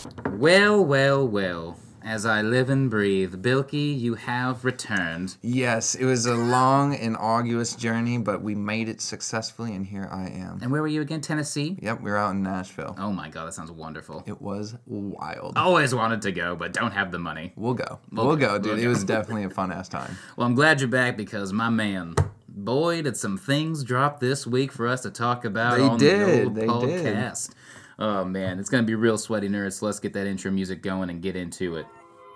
Well, well, well. As I live and breathe, Bilky, you have returned. Yes, it was a long and arduous journey, but we made it successfully, and here I am. And where were you again? Tennessee? Yep, we were out in Nashville. Oh my god, that sounds wonderful. It was wild. Always wanted to go, but don't have the money. We'll go. We'll go, dude. It was definitely a fun-ass time. Well, I'm glad you're back because, my man, boy, did some things drop this week for us to talk about the old podcast. Oh, man, it's going to be real sweaty nerds, so let's get that intro music going and get into it.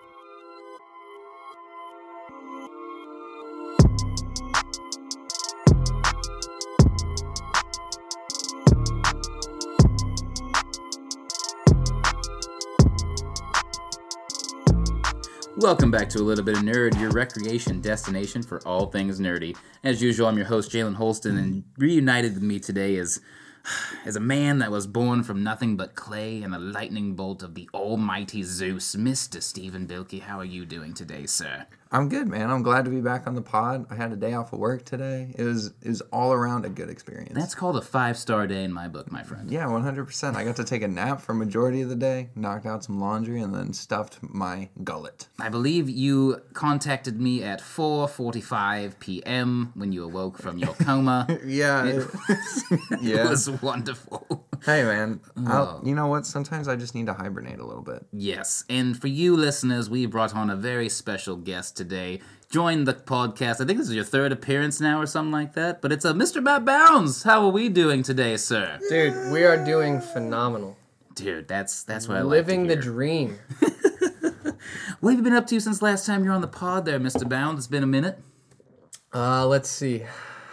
Welcome back to A Little Bit of Nerd, your recreation destination for all things nerdy. As usual, I'm your host, Jalen Holston, and reunited with me today is a man that was born from nothing but clay and a lightning bolt of the almighty Zeus, Mr. Stephen Bilky. How are you doing today, sir? I'm good, man. I'm glad to be back on the pod. I had a day off of work today. It was all around a good experience. That's called a 5-star day in my book, my friend. Yeah, 100%. I got to take a nap for majority of the day, knocked out some laundry, and then stuffed my gullet. I believe you contacted me at 4:45 p.m. when you awoke from your coma. Yeah. It was wonderful. Hey, man. You know what? Sometimes I just need to hibernate a little bit. Yes, and for you listeners, we brought on a very special guest today. Join the podcast. I think this is your third appearance now or something like that, but it's a Mr. Matt Bounds. How are we doing today, sir? Dude, we are doing phenomenal. Dude, that's what I like Living the dream. What have you been up to since last time you're on the pod there, Mr. Bounds? It's been a minute. Let's see.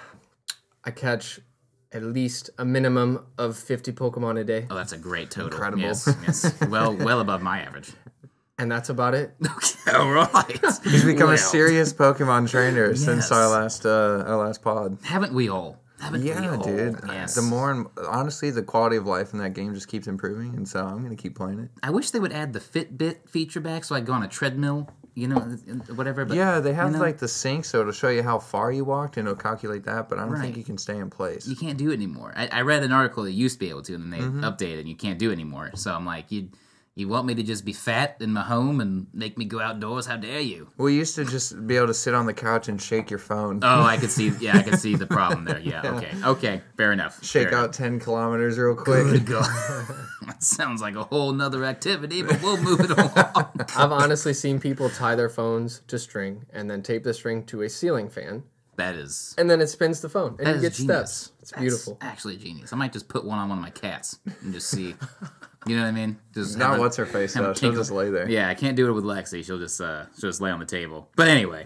I catch at least a minimum of 50 Pokemon a day. Oh, that's a great total. Incredible. Yes. Well above my average. And that's about it. Okay, all right. He's become a serious Pokemon trainer since our last pod. Haven't we all? Yeah, dude. Yes. Honestly, the quality of life in that game just keeps improving, and so I'm gonna keep playing it. I wish they would add the Fitbit feature back so I could go on a treadmill, whatever. But, yeah, they have like the sync, so it'll show you how far you walked, and it'll calculate that, but I don't think you can stay in place. You can't do it anymore. I read an article that used to be able to, and then they updated, and you can't do it anymore. So I'm like, You want me to just be fat in my home and make me go outdoors? How dare you? We used to just be able to sit on the couch and shake your phone. Oh, I could see the problem there. Yeah, okay, fair enough. Shake out 10 kilometers real quick. Good God. That sounds like a whole nother activity, but we'll move it along. I've honestly seen people tie their phones to string and then tape the string to a ceiling fan. That is... And then it spins the phone, and you get genius. steps. It's beautiful. That's actually genius. I might just put one on one of my cats and just see... You know what I mean? Just Not what's her face though. She'll just lay there. Yeah, I can't do it with Lexi. She'll just lay on the table. But anyway,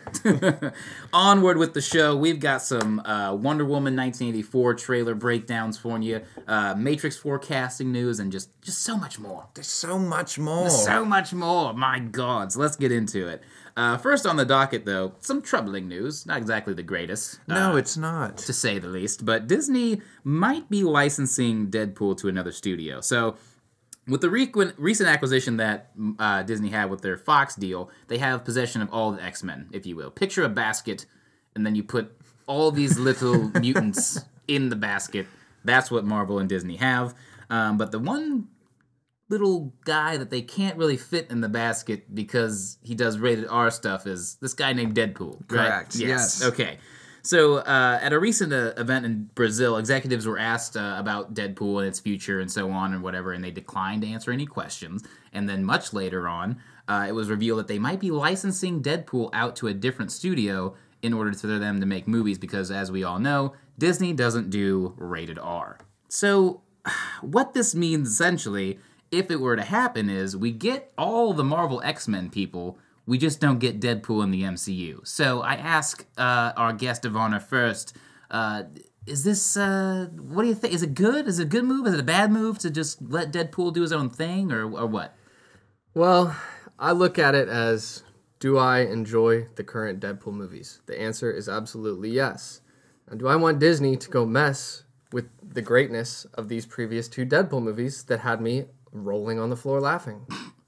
onward with the show. We've got some Wonder Woman 1984 trailer breakdowns for you, Matrix forecasting news, and just so much more. There's so much more. So much more. My God. So let's get into it. First on the docket, though, some troubling news. Not exactly the greatest. No, it's not. To say the least. But Disney might be licensing Deadpool to another studio. So... With the recent acquisition that Disney had with their Fox deal, they have possession of all the X-Men, if you will. Picture a basket, and then you put all these little mutants in the basket. That's what Marvel and Disney have. But the one little guy that they can't really fit in the basket because he does rated R stuff is this guy named Deadpool. Right? Correct. Yes. Okay. So, at a recent event in Brazil, executives were asked about Deadpool and its future and so on and whatever, and they declined to answer any questions. And then much later on, it was revealed that they might be licensing Deadpool out to a different studio in order for them to make movies because, as we all know, Disney doesn't do rated R. So, what this means essentially, if it were to happen, is we get all the Marvel X-Men people. We just don't get Deadpool in the MCU. So I ask our guest of honor first, is this, what do you think? Is it good? Is it a good move? Is it a bad move to just let Deadpool do his own thing or what? Well, I look at it as, do I enjoy the current Deadpool movies? The answer is absolutely yes. And do I want Disney to go mess with the greatness of these previous 2 Deadpool movies that had me rolling on the floor laughing?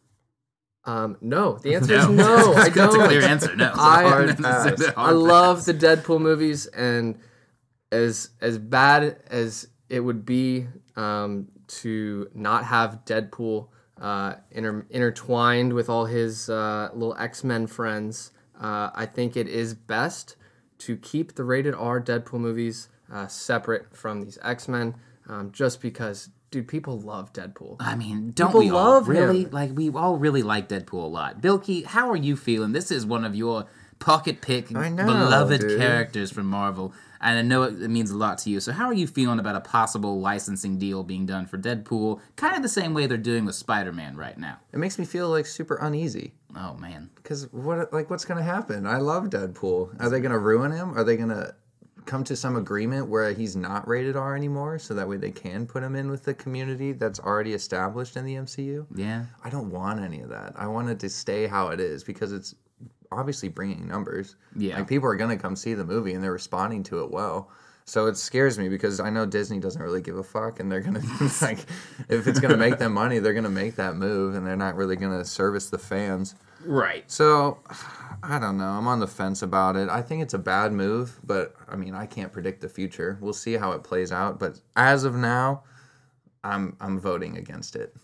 No. The answer is no. I don't. That's a clear answer. No. I love the Deadpool movies, and as bad as it would be to not have Deadpool intertwined with all his little X-Men friends, I think it is best to keep the rated R Deadpool movies separate from these X-Men, just because, dude, people love Deadpool. I mean, don't People we all love really? him. Like, we all really like Deadpool a lot. Bilky, how are you feeling? This is one of your pocket pick I know, beloved dude. characters from Marvel, and I know it means a lot to you. So how are you feeling about a possible licensing deal being done for Deadpool, kind of the same way they're doing with Spider-Man right now? It makes me feel like super uneasy. Oh, man. Because what's gonna happen? I love Deadpool. Are they gonna ruin him? Are they gonna come to some agreement where he's not rated R anymore, so that way they can put him in with the community that's already established in the MCU? Yeah. I don't want any of that. I want it to stay how it is because it's obviously bringing numbers. Yeah. Like, people are gonna come see the movie and they're responding to it well. So it scares me because I know Disney doesn't really give a fuck, and they're gonna like, if it's gonna make them money, they're gonna make that move, and they're not really gonna service the fans. Right. So I don't know. I'm on the fence about it. I think it's a bad move, but I mean, I can't predict the future. We'll see how it plays out. But as of now, I'm voting against it.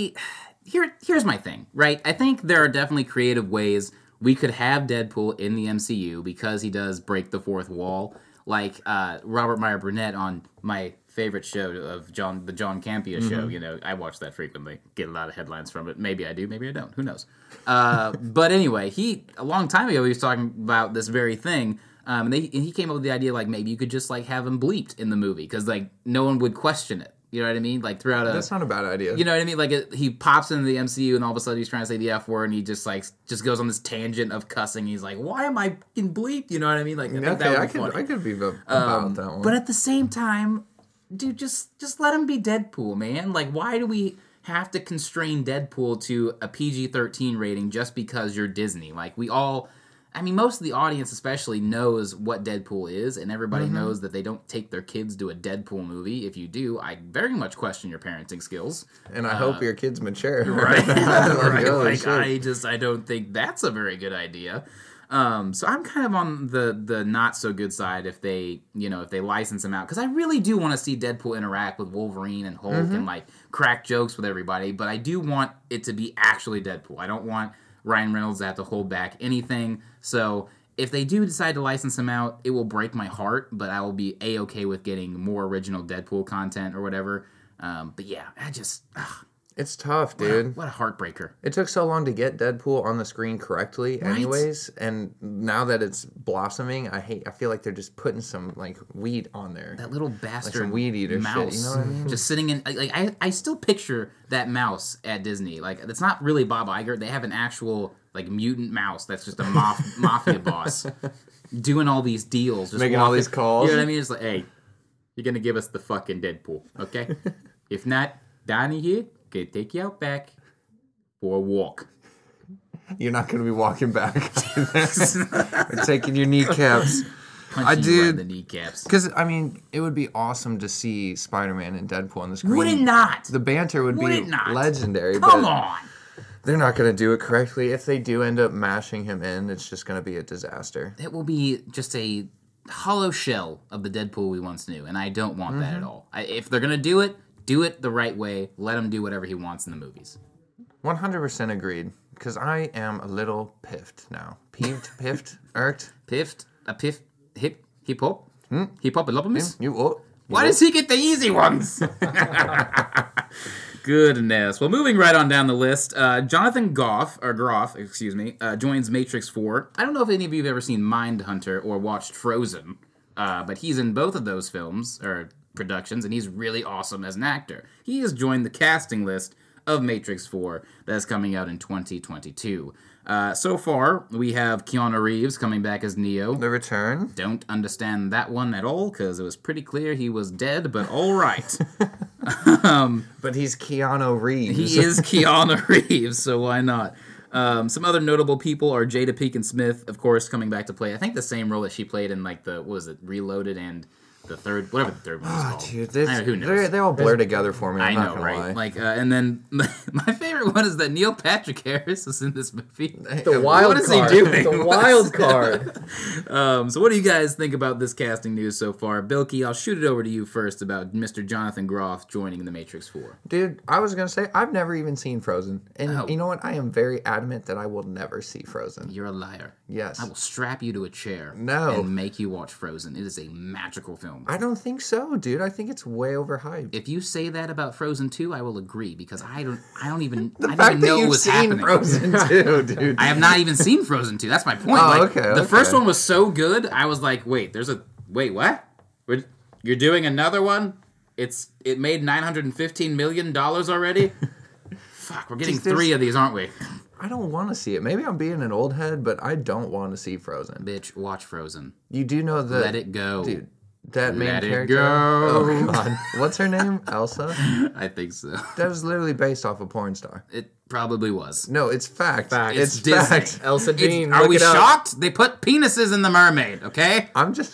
Here's my thing, right? I think there are definitely creative ways we could have Deadpool in the MCU because he does break the fourth wall. Like Robert Meyer Burnett on my favorite show of the John Campea show. You know, I watch that frequently. Get a lot of headlines from it. Maybe I do, maybe I don't. Who knows? But anyway, a long time ago, he was talking about this very thing. And he came up with the idea, like, maybe you could just, like, have him bleeped in the movie because, like, no one would question it. You know what I mean? Like, throughout That's not a bad idea. You know what I mean? Like, he pops into the MCU and all of a sudden he's trying to say the F word and he just goes on this tangent of cussing. He's like, why am I fucking bleeped? You know what I mean? Like, I think that would be funny. I could be about that one. But at the same time, dude, just let him be Deadpool, man. Like, why do we have to constrain Deadpool to a PG-13 rating just because you're Disney? Like, most of the audience especially knows what Deadpool is, and everybody knows that they don't take their kids to a Deadpool movie. If you do, I very much question your parenting skills. And I hope your kid's mature. Right? Like, holy Like, shit. I don't think that's a very good idea. So I'm kind of on the not so good side if they license him out, because I really do want to see Deadpool interact with Wolverine and Hulk and like crack jokes with everybody, but I do want it to be actually Deadpool. I don't want Ryan Reynolds to have to hold back anything. So if they do decide to license him out, it will break my heart, but I will be A-okay with getting more original Deadpool content or whatever. But yeah, It's tough, dude. what a heartbreaker. It took so long to get Deadpool on the screen correctly anyways, and now that it's blossoming, I feel like they're just putting some, like, weed on there. That little bastard some weed eater mouse, shit, you know what I mean? just sitting in. Like, I still picture that mouse at Disney. Like, it's not really Bob Iger. They have an actual, like, mutant mouse that's just a mafia boss doing all these deals, just Making all these calls. You know what I mean? It's like, hey, you're gonna give us the fucking Deadpool, okay? If not, Donnie here can take you out back for a walk. You're not going to be walking back. We're taking your kneecaps. Punching you right in the kneecaps. Because, I mean, it would be awesome to see Spider-Man and Deadpool on the screen. Would it not? The banter would Would be it not? legendary. Come but on. They're not going to do it correctly. If they do end up mashing him in, it's just going to be a disaster. It will be just a hollow shell of the Deadpool we once knew, and I don't want that at all. If they're going to do it the right way. Let him do whatever he wants in the movies. 100% agreed. Because I am a little piffed now. Peeved, piffed, irked. Piffed? Hip hop? Hip hop You Why does he get the easy ones? Goodness. Well, moving right on down the list, Jonathan Groff, joins Matrix 4. I don't know if any of you have ever seen Mindhunter or watched Frozen, but he's in both of those films, or productions, and he's really awesome as an actor. He has joined the casting list of Matrix 4 that's coming out in 2022. So far, we have Keanu Reeves coming back as Neo. The return. Don't understand that one at all, because it was pretty clear he was dead, but all right. But he's Keanu Reeves. He is Keanu Reeves, so why not? Some other notable people are Jada Pinkett Smith, of course, coming back to play, I think, the same role that she played in, like, Reloaded and the third, whatever the third one is called. Dude, Who knows? they all blur together for me. I I'm know, not gonna right? lie. Like, and then my favorite one is that Neil Patrick Harris is in this movie. The wild What is he card. doing? The wild card. So what do you guys think about this casting news so far? Bilky, I'll shoot it over to you first about Mr. Jonathan Groff joining The Matrix 4. Dude, I was gonna say I've never even seen Frozen, and Oh. you know what? I am very adamant that I will never see Frozen. You're a liar. Yes, I will strap you to a chair No. and make you watch Frozen. It is a magical film. I don't think so, dude. I think it's way overhyped. If you say that about Frozen 2, I will agree because I don't even The I fact didn't that know it you've was seen happening. Frozen too, dude. I have not even seen Frozen 2. That's my point. Oh, Like, okay, the first okay. one was so good. I was like, wait, wait, what? You're doing another one? It made $915 million already? Fuck, we're getting Just, there's- 3 of these, aren't we? I don't want to see it. Maybe I'm being an old head, but I don't want to see Frozen. Bitch, watch Frozen. You do know that. Let it go. Dude. That main Let it character. go. Oh god, what's her name? Elsa. I think so. That was literally based off a porn star. It probably was. No, it's fact. Fact. It's It's Disney. fact. Elsa Dean. Are look we it up. shocked? They put penises in The Mermaid, okay? I'm just.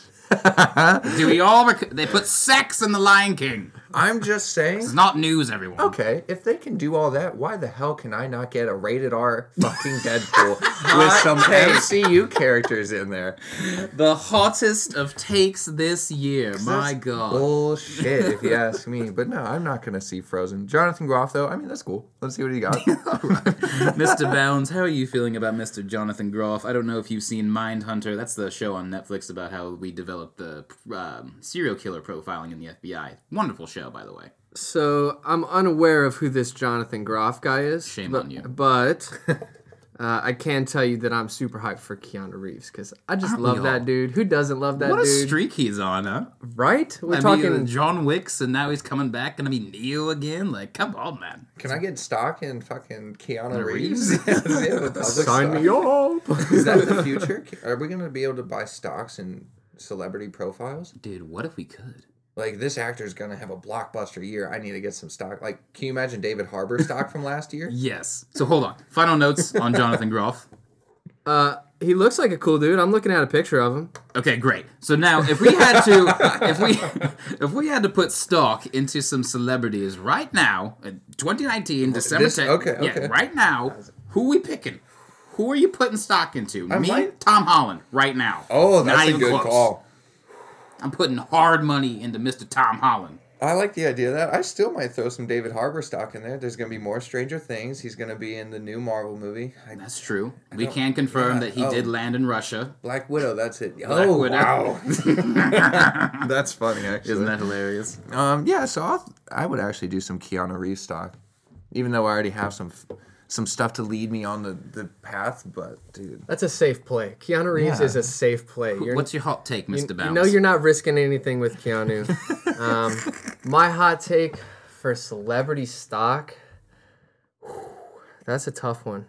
Do we all... They put sex in The Lion King. I'm just saying. It's not news, everyone. Okay, if they can do all that, why the hell can I not get a rated R fucking Deadpool with some MCU characters in there? The hottest of takes this year. My God. Bullshit, if you ask me. But no, I'm not gonna see Frozen. Jonathan Groff, though, I mean that's cool. Let's see what he got. Mr. Bounds, how are you feeling about Mr. Jonathan Groff? I don't know if you've seen Mindhunter. That's the show on Netflix about how we developed the serial killer profiling in the FBI. Wonderful show, by the way. So I'm unaware of who this Jonathan Groff guy is. Shame on you. But I can tell you that I'm super hyped for Keanu Reeves because I just Aren't we love all? that dude. Who doesn't love that What a dude? streak he's on, huh? Right? We're I talking. mean, John Wicks, and now he's coming back, gonna be Neo again. Like, come on, man. Can I get stock in fucking Keanu Reeves? Reeves? Yeah, with public Sign stock. me up. Is that the future? Are we gonna be able to buy stocks in celebrity profiles? Dude, what if we could? Like, this actor's gonna have a blockbuster year. I need to get some stock. Like, can you imagine David Harbour stock from last year? Yes. So hold on. Final notes on Jonathan Groff. He looks like a cool dude. I'm looking at a picture of him. Okay, great. So now, if we had to, if we had to put stock into some celebrities right now, in 2019, December 10th, okay. yeah, right now, who we picking? Who are you putting stock into? Me, might- Tom Holland, right now. Oh, Not that's a even good close. call. I'm putting hard money into Mr. Tom Holland. I like the idea of that. I still might throw some David Harbour stock in there. There's going to be more Stranger Things. He's going to be in the new Marvel movie. That's true. We don't- can confirm yeah, that he oh. did land in Russia. Black Widow, that's it. Black Widow. Wow. That's funny, actually. Isn't that hilarious? Yeah, so I would actually do some Keanu Reeves stock. Even though I already have some stuff to lead me on the path, but, dude. That's a safe play. Keanu Reeves Yeah. is a safe play. What's your hot take, Mr. You Bounce? know you're not risking anything with Keanu. My hot take for celebrity stock, that's a tough one.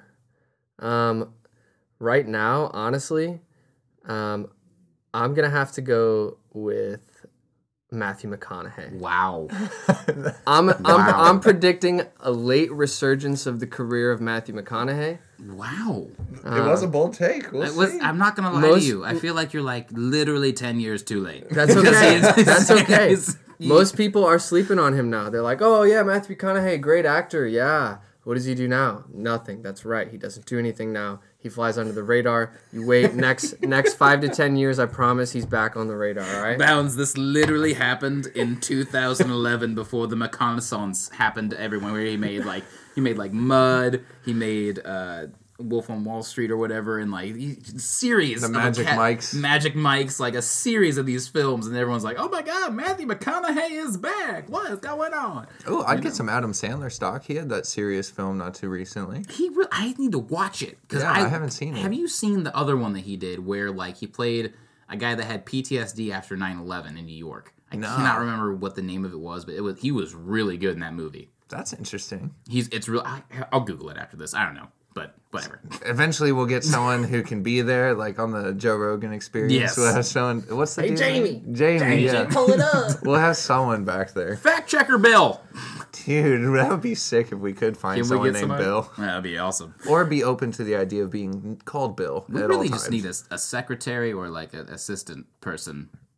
Right now, honestly, I'm going to have to go with Matthew McConaughey. Wow. I'm predicting a late resurgence of the career of Matthew McConaughey. Wow. It was a bold take. We'll see. I'm not gonna lie Most- to you. I feel like you're like literally 10 years too late. That's okay. That's okay. He's- Most people are sleeping on him now. They're like, "Oh yeah, Matthew McConaughey, great actor. Yeah. What does he do now? Nothing. That's right. He doesn't do anything now. He flies under the radar. You wait next 5 to 10 years, I promise he's back on the radar, all right?" Bounds, this literally happened in 2011 before the reconnaissance happened to everyone, where he made like Mud, he made Wolf on Wall Street or whatever, and like series The of Magic Mikes, like a series of these films, and everyone's like, "Oh my God, Matthew McConaughey is back! What is going on?" Oh, I'd get some Adam Sandler stock. He had that serious film not too recently. I need to watch it because Yeah, I haven't seen it. Have you seen the other one that he did where like he played a guy that had PTSD after 9/11 in New York? I No. cannot remember what the name of it was, but he was really good in that movie. That's interesting. It's real. I'll Google it after this. I don't know, but whatever. Eventually, we'll get someone who can be there, like on the Joe Rogan Experience. Yes. We'll have someone. What's the Hey, dude's Jamie. name? Jamie. Yeah. Pull it up. We'll have someone back there. Fact checker Bill. Dude, that would be sick if we could find Can we someone get named somebody? Bill. That'd be awesome. Or be open to the idea of being called Bill We at really all just times. need a secretary or like an assistant person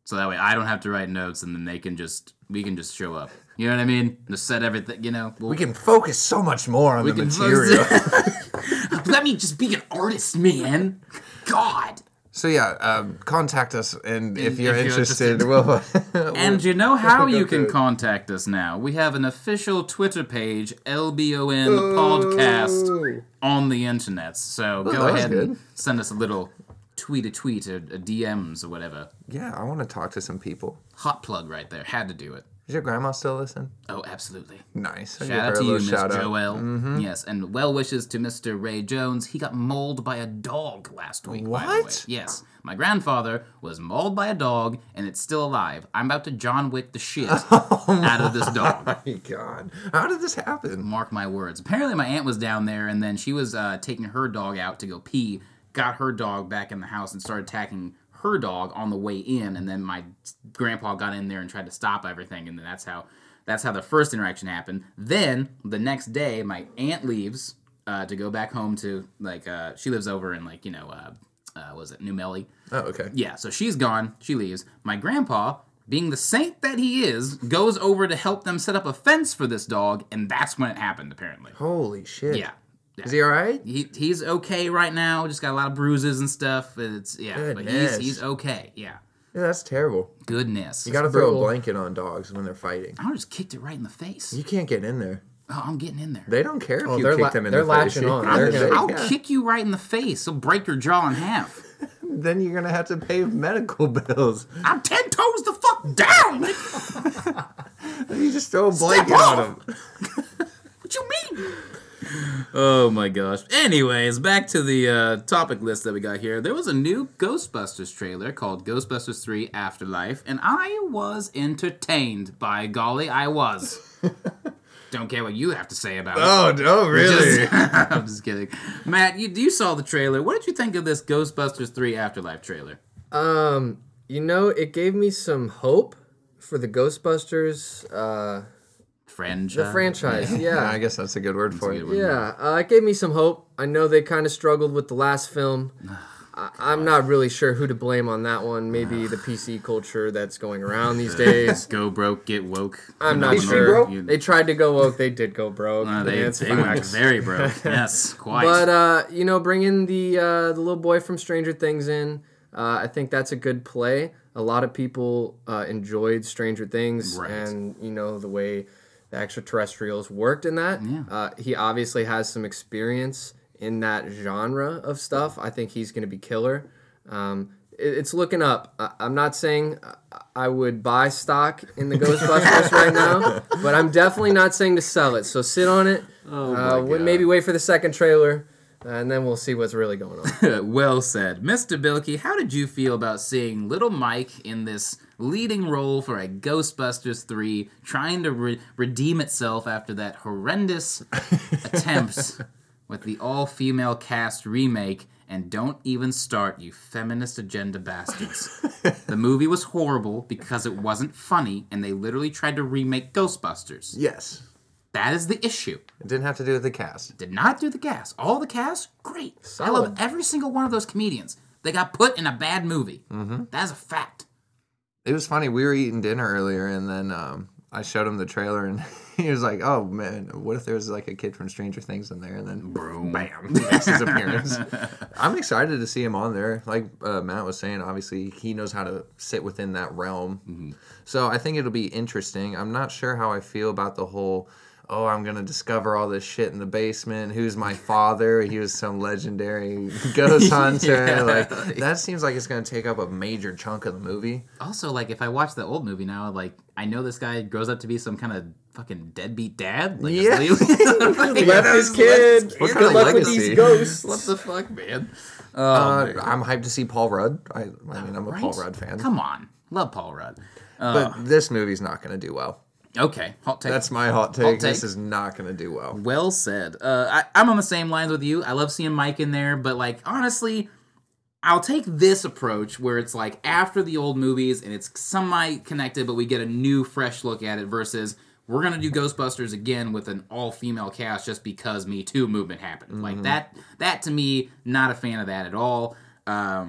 So that way I don't have to write notes, and then we can just show up. You know what I mean? Just set everything, we can focus so much more on the material. Let me just be an artist, man. God. So yeah, contact us, and if you're interested, we'll... And you know how you can contact us now. We have an official Twitter page, LBON Podcast, on the internet. So go ahead and send us a little tweet or a DMs or whatever. Yeah, I want to talk to some people. Hot plug right there. Had to do it. Does your grandma still listen? Oh, absolutely. Nice. Shout out to you, Miss Joelle. Mm-hmm. Yes, and well wishes to Mr. Ray Jones. He got mauled by a dog last week. What? By the way. Yes. My grandfather was mauled by a dog, and it's still alive. I'm about to John Wick the shit out of this dog. Oh my God. How did this happen? Mark my words. Apparently my aunt was down there, and then she was taking her dog out to go pee, got her dog back in the house, and started attacking her dog on the way in, and then my grandpa got in there and tried to stop everything, and then that's how the first interaction happened. Then the next day, my aunt leaves to go back home to she lives over in was it New Melly? Oh, okay. Yeah, so she's gone. She leaves. My grandpa, being the saint that he is, goes over to help them set up a fence for this dog, and that's when it happened. Apparently. Holy shit. Yeah. Is he all right? He's okay right now. Just got a lot of bruises and stuff. But he's okay. Yeah. Yeah, that's terrible. Goodness. You got to throw a blanket on dogs when they're fighting. I just kicked it right in the face. You can't get in there. Oh, I'm getting in there. They don't care if you kick them in the face. They're latching on. I'll kick you right in the face. I'll break your jaw in half. Then you're gonna have to pay medical bills. I'm 10 toes the fuck down. You just throw a blanket on them. What you mean? Oh my gosh. Anyways, back to the topic list that we got here. There was a new Ghostbusters trailer called Ghostbusters 3 Afterlife, and I was entertained. By golly, I was. Don't care what you have to say about it. Oh, no, really? I'm just kidding. Matt, you saw the trailer. What did you think of this Ghostbusters 3 Afterlife trailer? It gave me some hope for the Ghostbusters Franchise. The franchise, yeah. I guess that's a good word for it. It gave me some hope. I know they kind of struggled with the last film. I'm not really sure who to blame on that one. Maybe the PC culture that's going around these days. Go broke, get woke. I'm not sure. They tried to go woke. They did go broke. They went very broke. Yes, quite. But, bring in the little boy from Stranger Things in. I think that's a good play. A lot of people enjoyed Stranger Things. Right. And, the way the extraterrestrials worked in that. Yeah. He obviously has some experience in that genre of stuff. I think he's going to be killer. It's looking up. I'm not saying I would buy stock in the Ghostbusters right now, but I'm definitely not saying to sell it. So sit on it. Maybe wait for the second trailer, and then we'll see what's really going on. Well said. Mr. Bilkey, how did you feel about seeing little Mike in this leading role for a Ghostbusters 3, trying to redeem itself after that horrendous attempt with the all-female cast remake? And don't even start, you feminist agenda bastards. The movie was horrible because it wasn't funny, and they literally tried to remake Ghostbusters. Yes. That is the issue. It didn't have to do with the cast. Did not do the cast. All the cast, great. Solid. I love every single one of those comedians. They got put in a bad movie. Mm-hmm. That's a fact. It was funny. We were eating dinner earlier, and then I showed him the trailer, and he was like, "Oh man, what if there was like a kid from Stranger Things in there?" And then, boom, bam, makes his appearance. I'm excited to see him on there. Like Matt was saying, obviously he knows how to sit within that realm. Mm-hmm. So I think it'll be interesting. I'm not sure how I feel about the whole, oh, I'm going to discover all this shit in the basement. Who's my father? He was some legendary ghost hunter. Yeah. Like, that seems like it's going to take up a major chunk of the movie. Also, like, if I watch the old movie now, like, I know this guy grows up to be some kind of fucking deadbeat dad. Like, yeah. Left his kid. Good luck with these ghosts. What the fuck, man? I'm hyped to see Paul Rudd. I mean, I'm a Paul Rudd fan. Come on. Love Paul Rudd. But this movie's not going to do well. Okay, hot take. That's my hot take. This is not going to do well. Well said. I'm on the same lines with you. I love seeing Mike in there, but like honestly, I'll take this approach where it's like after the old movies and it's semi-connected, but we get a new, fresh look at it versus we're going to do Ghostbusters again with an all-female cast just because Me Too movement happened. Mm-hmm. Like that to me, not a fan of that at all.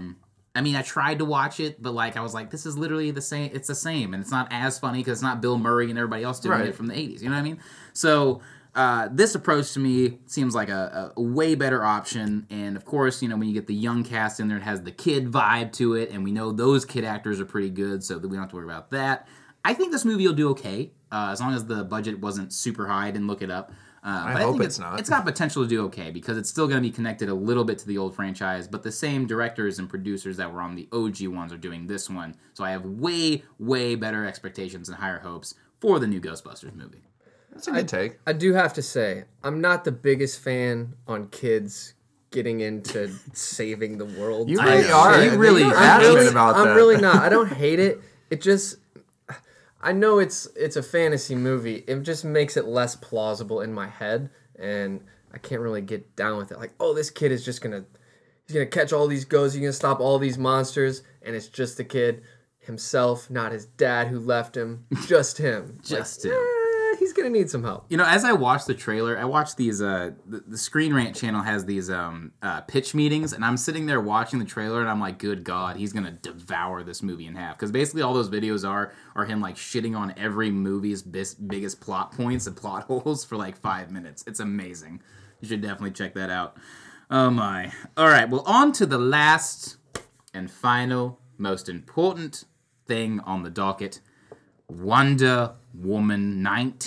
I mean, I tried to watch it, but like I was like, this is literally the same. It's the same, and it's not as funny because it's not Bill Murray and everybody else doing Right. it from the '80s. You know what I mean? So this approach to me seems like a way better option. And of course, when you get the young cast in there, it has the kid vibe to it, and we know those kid actors are pretty good, so that we don't have to worry about that. I think this movie will do okay, as long as the budget wasn't super high. I didn't look it up. I But hope think it's not. It's got potential to do okay because it's still going to be connected a little bit to the old franchise, but the same directors and producers that were on the OG ones are doing this one. So I have way, way better expectations and higher hopes for the new Ghostbusters movie. That's a good take. I do have to say, I'm not the biggest fan on kids getting into saving the world. You type really shit. are. You really- You're I'm passionate really, about that. I'm really not. I don't hate it. It just, I know it's a fantasy movie. It just makes it less plausible in my head, and I can't really get down with it. Like, oh, this kid is just he's gonna catch all these ghosts. He's gonna stop all these monsters, and it's just the kid himself, not his dad who left him. Just him. Just like, him. He's gonna need some help. As I watched the trailer, I watched these. The Screen Rant channel has these pitch meetings, and I'm sitting there watching the trailer, and I'm like, "Good God, he's gonna devour this movie in half." Because basically, all those videos are him like shitting on every movie's biggest plot points and plot holes for like 5 minutes. It's amazing. You should definitely check that out. Oh my! All right, well, on to the last and final, most important thing on the docket. Wonder Woman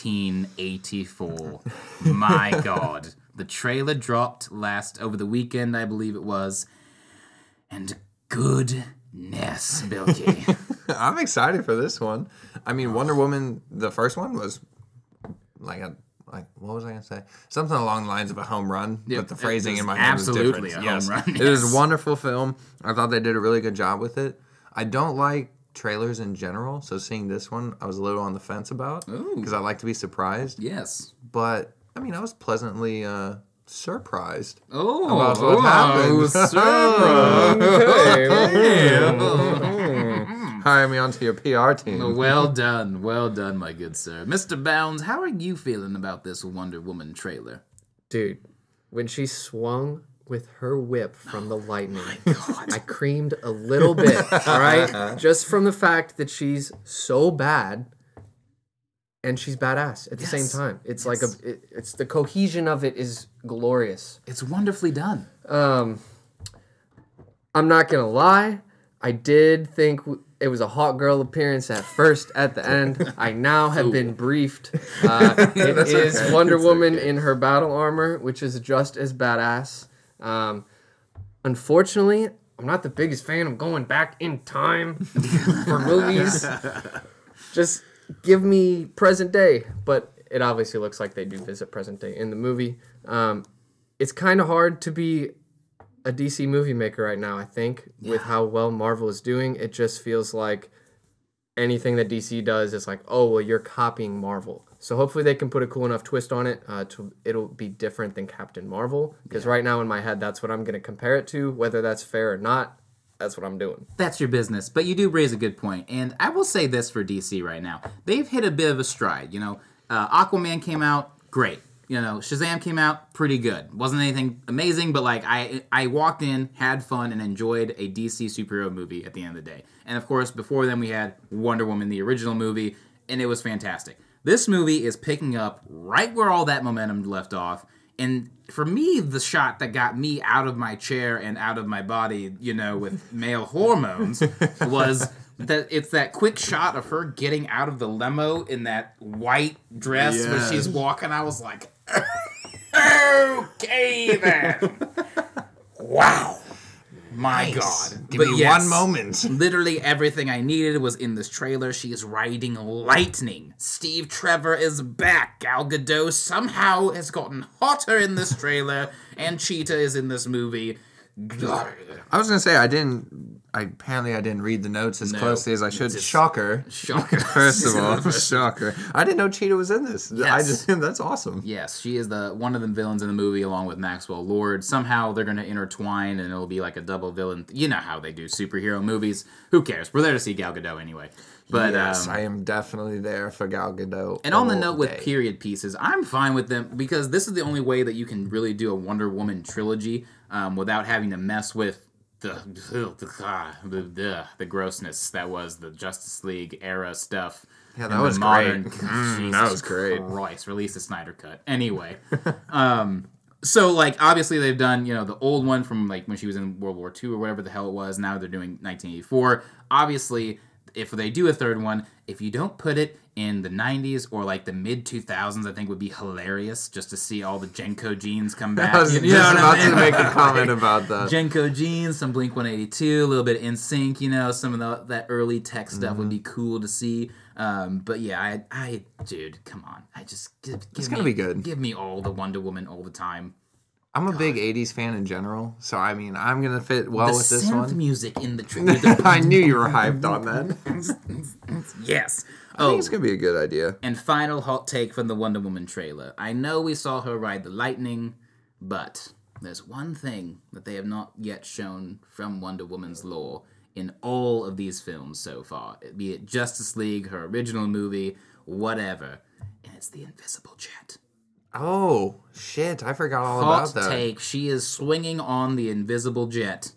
1984. My God. The trailer dropped over the weekend, I believe it was. And goodness, Bilky. I'm excited for this one. I mean, Wonder Woman, the first one was like what was I gonna say? Something along the lines of a home run, Yep, but the it phrasing was in my head was different. absolutely a home run, It was yes. a wonderful film. I thought they did a really good job with it. I don't like trailers in general, so seeing this one, I was a little on the fence about because I like to be surprised. Yes. But I mean, I was pleasantly surprised. Oh, About what happened. Hire me onto your PR team. Well done, my good sir. Mr. Bounds, how are you feeling about this Wonder Woman trailer? Dude, when she swung with her whip from the lightning, I creamed a little bit, all right? Just from the fact that she's so bad and she's badass at the same Yes. time. It's like it's the cohesion of it is glorious. It's wonderfully done. I'm not gonna lie, I did think it was a hot girl appearance at first. At the end, I now have been briefed. It is okay. Wonder It's Woman okay. in her battle armor, which is just as badass. Unfortunately, I'm not the biggest fan of going back in time for movies. Just give me present day. But it obviously looks like they do visit present day in the movie. It's kind of hard to be a DC movie maker right now, I think, with how well Marvel is doing. It just feels like anything that DC does is like, oh, well, you're copying Marvel. So hopefully they can put a cool enough twist on it it'll be different than Captain Marvel. Because right now in my head, that's what I'm going to compare it to. Whether that's fair or not, that's what I'm doing. That's your business. But you do raise a good point. And I will say this for DC right now. They've hit a bit of a stride. Aquaman came out, great. Shazam came out, pretty good. Wasn't anything amazing, but like I walked in, had fun, and enjoyed a DC superhero movie at the end of the day. And of course, before then we had Wonder Woman, the original movie, and it was fantastic. This movie is picking up right where all that momentum left off. And for me, the shot that got me out of my chair and out of my body, with male hormones, was that it's that quick shot of her getting out of the limo in that white dress when she's walking. I was like, okay then. Wow. My God. Give me one moment. Literally everything I needed was in this trailer. She is riding lightning. Steve Trevor is back. Gal Gadot somehow has gotten hotter in this trailer, and Cheetah is in this movie. I was gonna say I didn't read the notes as closely as I should. Shocker. Shocker. First of all, shocker. I didn't know Cheetah was in this. Yes. That's awesome. Yes, she is one of the villains in the movie, along with Maxwell Lord. Somehow they're going to intertwine, and it'll be like a double villain. You know how they do superhero movies. Who cares? We're there to see Gal Gadot anyway. But Yes, I am definitely there for Gal Gadot. and on the all note with day. period pieces, I'm fine with them because this is the only way that you can really do a Wonder Woman trilogy without having to mess with the grossness that was the Justice League era stuff. Yeah, and that the was modern, great. Jesus That was great. Christ, release the Snyder Cut. Anyway, so like obviously they've done the old one from like when she was in World War II or whatever the hell it was. Now they're doing 1984. Obviously, if they do a third one, if you don't put it in the 90s or like the mid 2000s, I think would be hilarious just to see all the Genko jeans come back. I was You know just what about I mean? to make a comment about that. Genko jeans, some Blink 182, a little bit of NSYNC, some of that early tech stuff would be cool to see. But yeah, I dude, come on. I just It's gonna be good. Give me all the Wonder Woman all the time. I'm a big 80s fan in general, so I mean, I'm going to fit well The with this synth one. music in the trailer. I knew you were hyped on that. Yes. I think it's going to be a good idea. And final hot take from the Wonder Woman trailer. I know we saw her ride the lightning, but there's one thing that they have not yet shown from Wonder Woman's lore in all of these films so far, be it Justice League, her original movie, whatever, and it's the invisible jet. Oh, shit. I forgot all Hot about that. take, she is swinging on the invisible jet.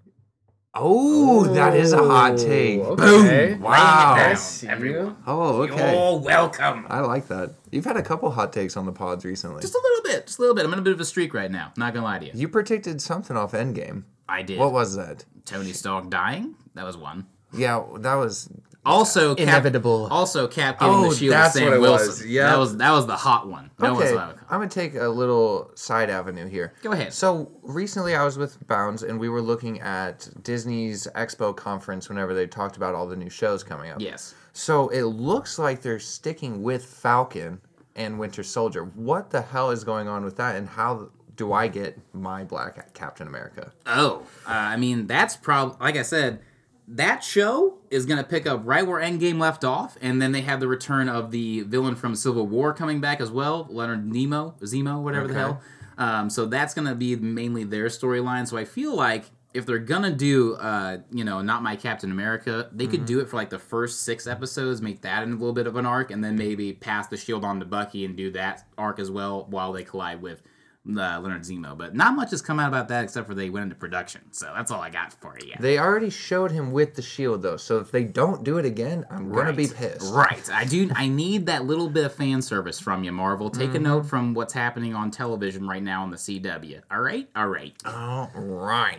Oh, that is a hot take. Okay. Wow. Laying it down, I see everyone. you. Oh, okay. You're welcome. I like that. You've had a couple hot takes on the pods recently. Just a little bit. I'm in a bit of a streak right now. Not gonna lie to you. You predicted something off Endgame. I did. What was that? Tony Stark dying? That was one. Yeah, that was... Inevitable. Cap getting the shield of that's Sam what it Wilson. was. Yeah. That was the hot one. That was Okay, loud. I'm going to take a little side avenue here. Go ahead. So, recently I was with Bounds, and we were looking at Disney's Expo conference whenever they talked about all the new shows coming up. Yes. So, it looks like they're sticking with Falcon and Winter Soldier. What the hell is going on with that, and how do I get my Black Captain America? Oh, I mean, that's probably, like I said, that show is going to pick up right where Endgame left off, and then they have the return of the villain from Civil War coming back as well, Leonard Zemo, whatever the hell. So that's going to be mainly their storyline. So I feel like if they're going to do, Not My Captain America, they could do it for like the first 6 episodes, make that in a little bit of an arc, and then maybe pass the shield on to Bucky and do that arc as well while they collide with Leonard Zemo. But not much has come out about that except for they went into production. So that's all I got for you. They already showed him with the shield, though. So, if they don't do it again, I'm going to be pissed. Right. I need that little bit of fan service from you, Marvel. Take a note from what's happening on television right now on the CW. All right? All right. All right.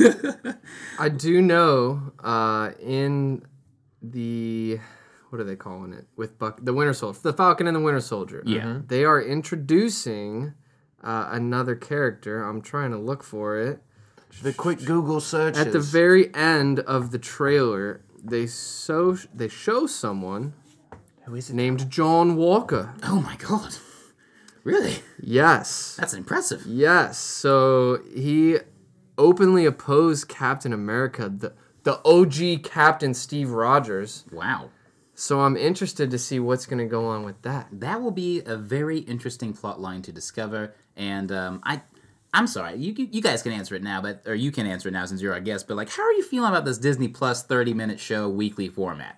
I do know in the... What are they calling it? With the Winter Soldier. The Falcon and the Winter Soldier. Yeah. They are introducing... another character. I'm trying to look for it. The quick Google searches. At the very end of the trailer, they show someone Who is it? named John Walker. Oh my god. Really? Yes. That's impressive. Yes. So he openly opposed Captain America, the OG Captain Steve Rogers. Wow. So I'm interested to see what's going to go on with that. That will be a very interesting plot line to discover. And I'm sorry, you guys can answer it now, or you can answer it now since you're our guest. But like, how are you feeling about this Disney Plus 30-minute show weekly format?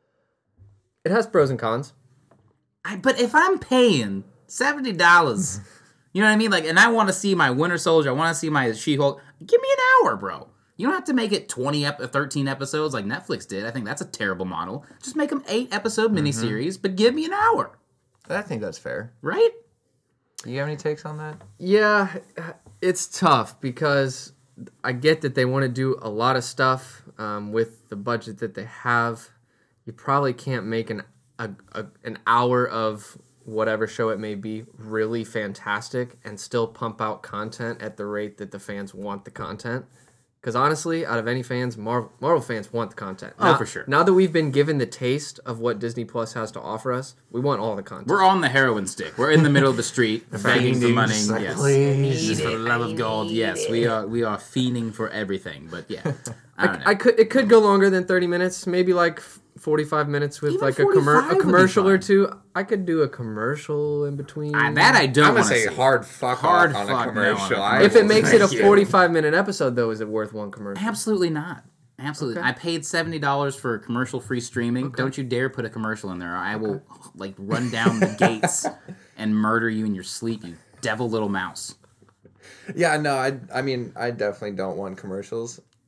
It has pros and cons. But if I'm paying $70, you know what I mean? Like, and I want to see my Winter Soldier, I want to see my She-Hulk. Give me an hour, bro. You don't have to make it 13 episodes like Netflix did. I think that's a terrible model. Just make them 8-episode miniseries, but give me an hour. I think that's fair. Right? You have any takes on that? Yeah, it's tough because I get that they want to do a lot of stuff with the budget that they have. You probably can't make an hour of whatever show it may be really fantastic and still pump out content at the rate that the fans want the content. Because honestly, out of any fans, Marvel fans want the content. For sure. Now that we've been given the taste of what Disney Plus has to offer us, we want all the content. We're on the heroin stick. We're in the middle of the street begging for money. Like, Yes. please. Just for the love of God. Yes, we are fiending for everything. But yeah, I don't know. It could go longer than 30 minutes, maybe like 45 minutes with Even like a 45 would be commercial or fine. two. I could do a commercial in between. That I don't want to see. hard fuck Hard off on fuck a commercial. no. I If it will makes it a thank you. 45-minute episode, though, is it worth one commercial? Absolutely not. Absolutely. Okay. I paid $70 for commercial-free streaming. Don't you dare put a commercial in there. Or I will like run down the gates and murder you in your sleep, you devil little mouse. Yeah, no, I mean, I definitely don't want commercials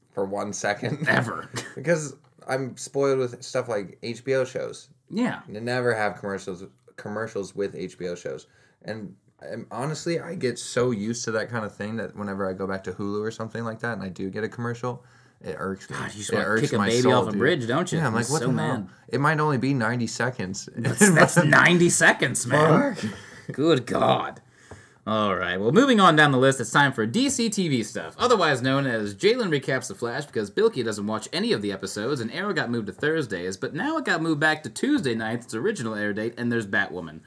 for 1 second. Ever. Because I'm spoiled with stuff like HBO shows. Yeah. They never have commercials with HBO shows. And honestly, I get so used to that kind of thing that whenever I go back to Hulu or something like that and I do get a commercial, it irks me. God, you just it want to irks kick a my baby soul, off a dude. bridge, don't you? Yeah, I'm like, what so the mad. hell? It might only be 90 seconds. That's 90 seconds, man. Good God. All right, well, moving on down the list, it's time for DC TV stuff, otherwise known as Jalen Recaps The Flash, because Bilky doesn't watch any of the episodes, and Arrow got moved to Thursdays, but now it got moved back to Tuesday nights, its original air date, and there's Batwoman.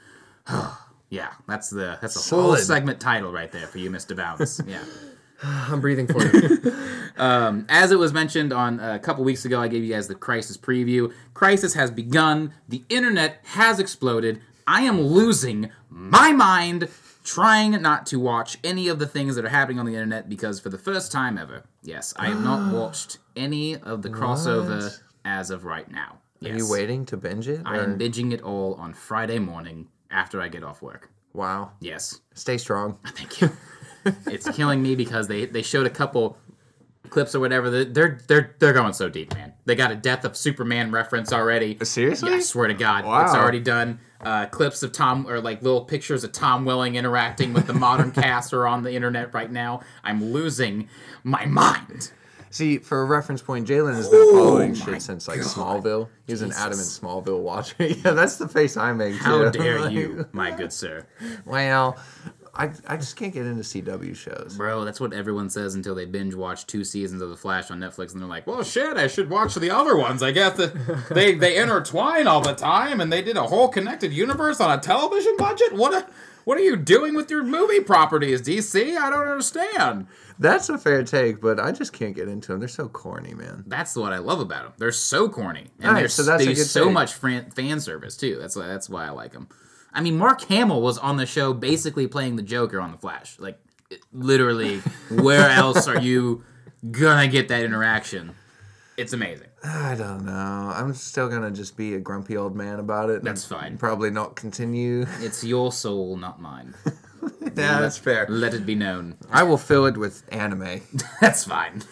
Yeah, that's the whole Solid. segment title right there for you, Mr. Bounce. Yeah. I'm breathing for you. As it was mentioned on a couple weeks ago, I gave you guys the Crisis preview. Crisis has begun. The internet has exploded. I am losing my mind trying not to watch any of the things that are happening on the internet because for the first time ever, yes, I have not watched any of the crossover as of right now. Yes. Are you waiting to binge it? I am binging it all on Friday morning after I get off work. Wow. Yes. Stay strong. Thank you. It's killing me because they showed a couple clips or whatever. They're going so deep, man. They got a Death of Superman reference already. Seriously? Yeah, I swear to God, Wow. It's already done. Clips of Tom, or like little pictures of Tom Welling interacting with the modern cast are on the internet right now. I'm losing my mind. See, for a reference point, Jalen has been following shit since like Smallville. He was an adamant Smallville watcher. Yeah, that's the face I make. How too. dare Like, you, my good sir. Well, I just can't get into CW shows. Bro, that's what everyone says until they binge watch 2 seasons of The Flash on Netflix, and they're like, well, shit, I should watch the other ones. I guess that they intertwine all the time, and they did a whole connected universe on a television budget? What are you doing with your movie properties, DC? I don't understand. That's a fair take, but I just can't get into them. They're so corny, man. That's what I love about them. They're so corny. And Alright, so that's a there's good so take. much fan service, too. That's why I like them. I mean, Mark Hamill was on the show basically playing the Joker on The Flash. Like, literally, where else are you gonna get that interaction? It's amazing. I don't know. I'm still gonna just be a grumpy old man about it. That's and fine. Probably not continue. It's your soul, not mine. Yeah, that's fair. Let it be known. I will fill it with anime. That's fine.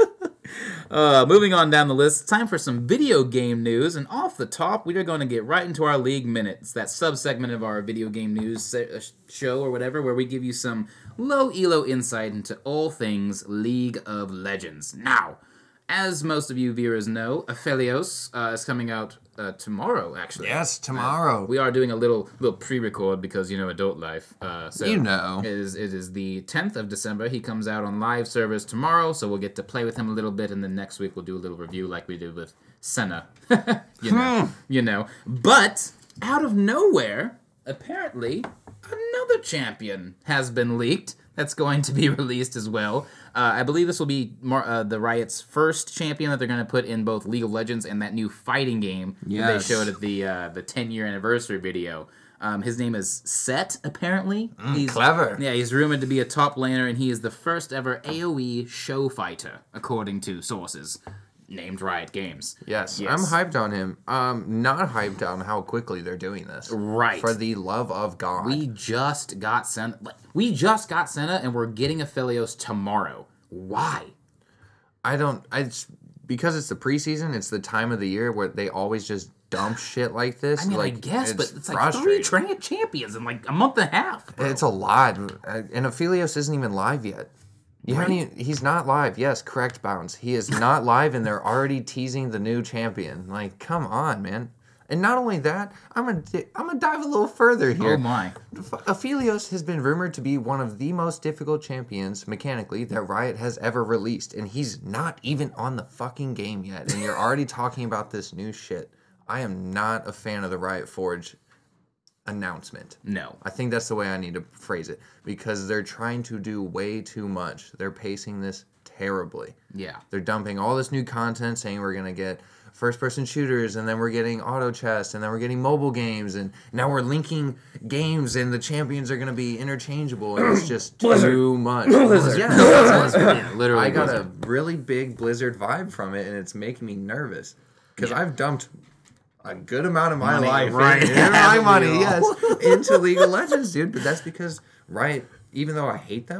Moving on down the list, time for some video game news. And off the top, we are going to get right into our League Minutes, that sub-segment of our video game news show or whatever, where we give you some low elo insight into all things League of Legends. Now, as most of you viewers know, Aphelios is coming out tomorrow, actually. Yes, tomorrow. We are doing a little pre-record because, adult life. So You know. It is the 10th of December. He comes out on live service tomorrow, so we'll get to play with him a little bit, and then next week we'll do a little review like we did with Senna. you know. But, out of nowhere, apparently, another champion has been leaked that's going to be released as well. I believe this will be the Riot's first champion that they're going to put in both League of Legends and that new fighting game that they showed at the 10-year anniversary video. His name is Set, apparently. He's clever. Yeah, he's rumored to be a top laner, and he is the first ever AoE show fighter, according to sources named Riot Games. Yes, I'm hyped on him. Not hyped on how quickly they're doing this. Right. For the love of God. We just got Senna. And we're getting Aphelios tomorrow. Why? It's because it's the preseason. It's the time of the year where they always just dump shit like this. I mean, like, I guess, but it's like 3 frustrating. champions in like a month and a half. Bro. It's a lot. And Aphelios isn't even live yet. He's not live. Yes, correct, Bounce. He is not live, and they're already teasing the new champion. Like, come on, man. And not only that, I'm gonna dive a little further here. Oh my. Aphelios has been rumored to be one of the most difficult champions mechanically that Riot has ever released, and he's not even on the fucking game yet. And you're already talking about this new shit. I am not a fan of the Riot Forge announcement. No. I think that's the way I need to phrase it, because they're trying to do way too much. They're pacing this terribly. Yeah. They're dumping all this new content saying we're going to get first-person shooters, and then we're getting auto chess, and then we're getting mobile games, and now we're linking games, and the champions are going to be interchangeable, and it's just too much. Blizzard. Yeah, literally. I got a really big Blizzard vibe from it, and it's making me nervous, because I've dumped a good amount of my life into League of Legends, dude. But that's because Riot, even though I hate them,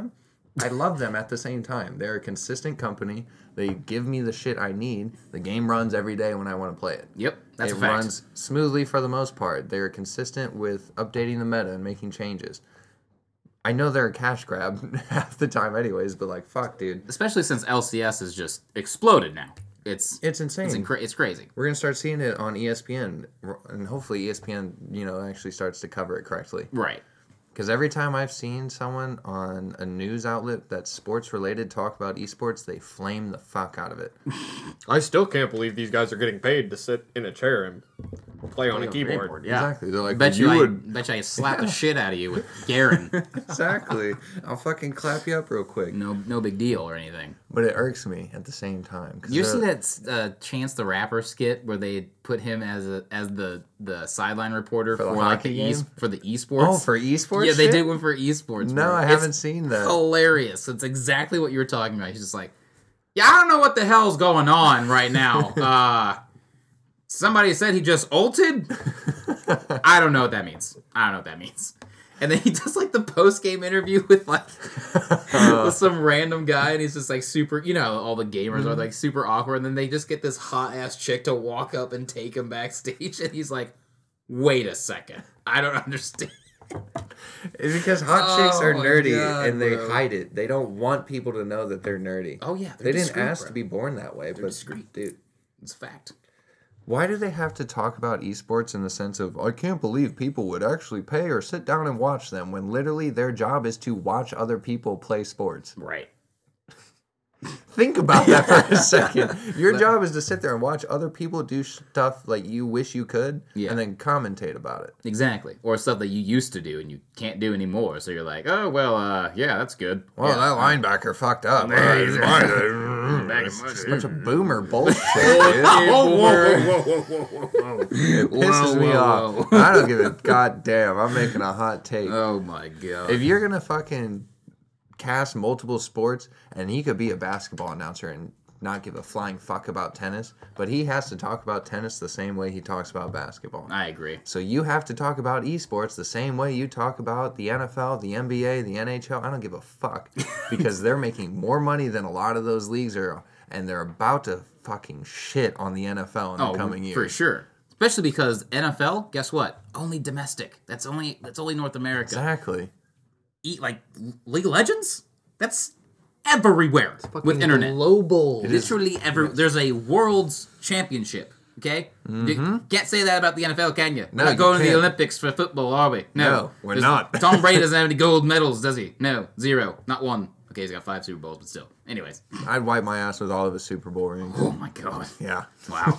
I love them at the same time. They're a consistent company. They give me the shit I need. The game runs every day when I want to play it. Yep, that's It a fact. runs smoothly for the most part. They're consistent with updating the meta and making changes. I know they're a cash grab half the time anyways, but like, fuck, dude. Especially since LCS has just exploded now. It's insane. It's crazy. We're going to start seeing it on ESPN, and hopefully ESPN, actually starts to cover it correctly. Right. Because every time I've seen someone on a news outlet that's sports related talk about esports, they flame the fuck out of it. I still can't believe these guys are getting paid to sit in a chair and play on a keyboard. Yeah. Exactly. They're like, bet you I slap the shit out of you with Garen. Exactly. I'll fucking clap you up real quick. No big deal or anything. But it irks me at the same time. You see that Chance the Rapper skit where they put him as the sideline reporter For the like hockey game? for the esports? Oh, for esports? Yeah, they shit? did one for esports. No, bro. I haven't seen that. Hilarious. It's exactly what you were talking about. He's just like, yeah, I don't know what the hell's going on right now. Somebody said he just ulted? I don't know what that means. And then he does like the post game interview with like with some random guy, and he's just like super. All the gamers are like super awkward, and then they just get this hot ass chick to walk up and take him backstage, and he's like, "Wait a second, I don't understand." It's because hot chicks are my nerdy God, and they bro. hide it. They don't want people to know that they're nerdy. Oh yeah, They didn't discreet, ask bro. to be born that way, but discreet. dude. It's a fact. Why do they have to talk about esports in the sense of, I can't believe people would actually pay or sit down and watch them when literally their job is to watch other people play sports? Right. Think about that for a second. Your job is to sit there and watch other people do stuff like you wish you could Yeah. and then commentate about it. Exactly. Or stuff that you used to do and you can't do anymore. So you're like, oh, well, yeah, that's good. Well, yeah. that linebacker fucked up. Back It's in just a bunch of boomer bullshit, dude. It pisses me off. I don't give a goddamn. I'm making a hot take. Oh, my God. If you're gonna fucking cast multiple sports, and he could be a basketball announcer and not give a flying fuck about tennis, but he has to talk about tennis the same way he talks about basketball. I agree. So you have to talk about esports the same way you talk about the NFL, the NBA, the NHL. I don't give a fuck because they're making more money than a lot of those leagues are, and they're about to fucking shit on the NFL in the coming years. For sure. Especially because NFL, guess what? Only domestic. That's only North America. Exactly. Like League of Legends? That's everywhere with internet. Global. Literally there's a world's championship. Okay? You can't say that about the NFL, can you? No, We're not you going to the can't. Olympics for football, are we? No, we're not. Tom Brady doesn't have any gold medals, does he? No, 0. Not 1. Okay, he's got 5 Super Bowls, but still. Anyways. I'd wipe my ass with all of his Super Bowl rings. Oh my God. Yeah. Wow.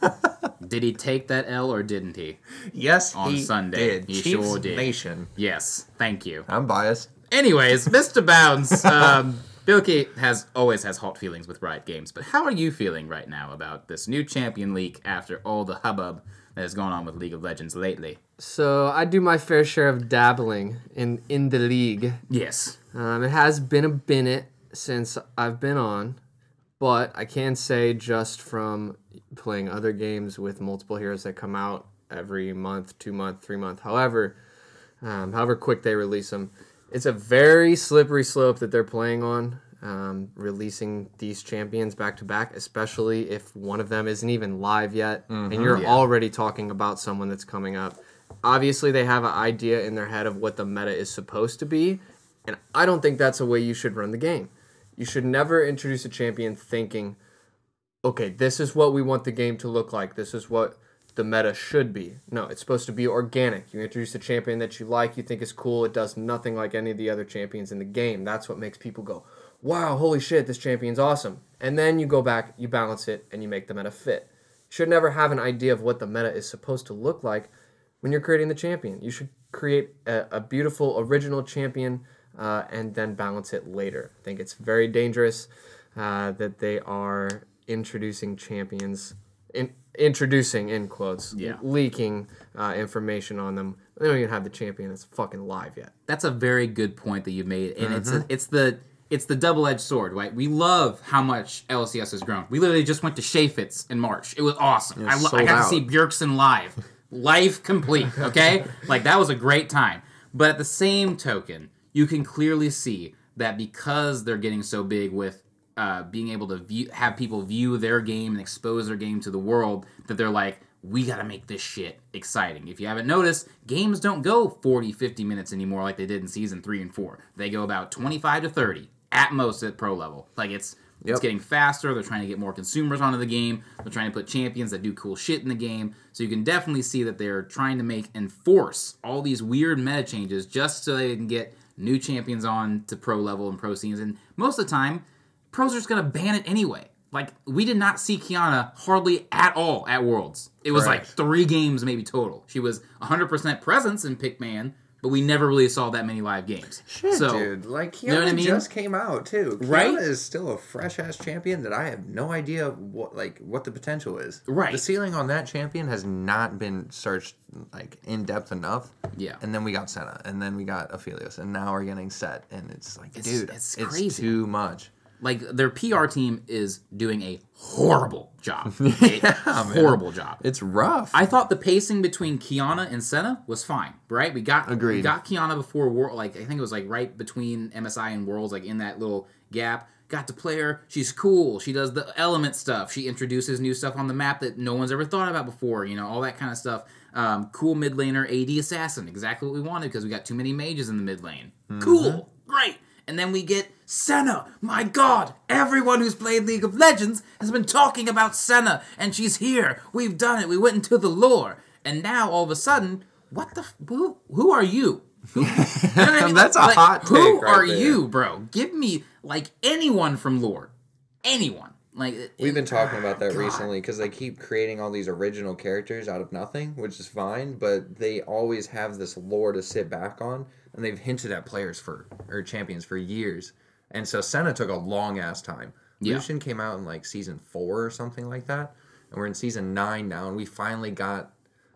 Did he take that L or didn't he? Yes, On he Sunday. did. He Chiefs sure did. Nation. Yes. Thank you. I'm biased. Anyways, Mr. Bounds, Bilky always has hot feelings with Riot Games, but how are you feeling right now about this new champion leak after all the hubbub that has gone on with League of Legends lately? So I do my fair share of dabbling in the league. Yes. It has been a minute since I've been on, but I can say just from playing other games with multiple heroes that come out every month, 2 month, 3 month, however quick they release them, it's a very slippery slope that they're playing on, releasing these champions back to back, especially if one of them isn't even live yet, and you're already talking about someone that's coming up. Obviously, they have an idea in their head of what the meta is supposed to be, and I don't think that's the way you should run the game. You should never introduce a champion thinking, okay, this is what we want the game to look like. This is what the meta should be. No, it's supposed to be organic. You introduce a champion that you like, you think is cool. It does nothing like any of the other champions in the game. That's what makes people go, wow, holy shit, this champion's awesome. And then you go back, you balance it, and you make the meta fit. You should never have an idea of what the meta is supposed to look like when you're creating the champion. You should create a beautiful original champion and then balance it later. I think it's very dangerous that they are introducing champions, introducing in quotes, leaking information on them. They don't even have the champion that's fucking live yet. That's a very good point that you made, and it's the double-edged sword, right? We love how much LCS has grown. We literally just went to Shayfits in March. It was awesome. I sold got out. to see Bjergsen live. Life complete, okay? Like, that was a great time. But at the same token, you can clearly see that because they're getting so big with being able to have people view their game and expose their game to the world, that they're like, we got to make this shit exciting. If you haven't noticed, games don't go 40, 50 minutes anymore like they did in Season 3 and 4. They go about 25 to 30 at most at pro level. Like, it's getting faster. They're trying to get more consumers onto the game. They're trying to put champions that do cool shit in the game. So you can definitely see that they're trying to enforce all these weird meta changes just so they can get new champions on to pro level and pro scenes. And most of the time, pros are just going to ban it anyway. Like, we did not see Kiana hardly at all at Worlds. It was like 3 games maybe total. She was 100% presence in Pikmin, but we never really saw that many live games. Shit, so, dude. Like, Kiana you know what I mean? just came out, too. Kiana Right? is still a fresh-ass champion that I have no idea what the potential is. Right. The ceiling on that champion has not been searched, like, in-depth enough. Yeah. And then we got Senna, and then we got Aphelios, and now we're getting Set, and it's like, dude, it's crazy. It's too much. Like, their PR team is doing a horrible job. Horrible job. It's rough. I thought the pacing between Kiana and Senna was fine, right? We got Kiana before World, like, I think it was like right between MSI and Worlds, like in that little gap. Got to play her. She's cool. She does the element stuff. She introduces new stuff on the map that no one's ever thought about before, you know, all that kind of stuff. Cool mid laner, AD assassin, exactly what we wanted because we got too many mages in the mid lane. Cool. Great. And then we get Senna. My God, everyone who's played League of Legends has been talking about Senna, and she's here. We've done it. We went into the lore. And now, all of a sudden, what the... Who are you? You know what I mean? That's a hot take Who right are there. you, bro? Give me, like, anyone from lore. Anyone. Like, We've been talking about that recently because they keep creating all these original characters out of nothing, which is fine, but they always have this lore to sit back on, and they've hinted at champions for years. And so Senna took a long ass time. Yeah. Lucian came out in like season 4 or something like that, and we're in season 9 now, and we finally got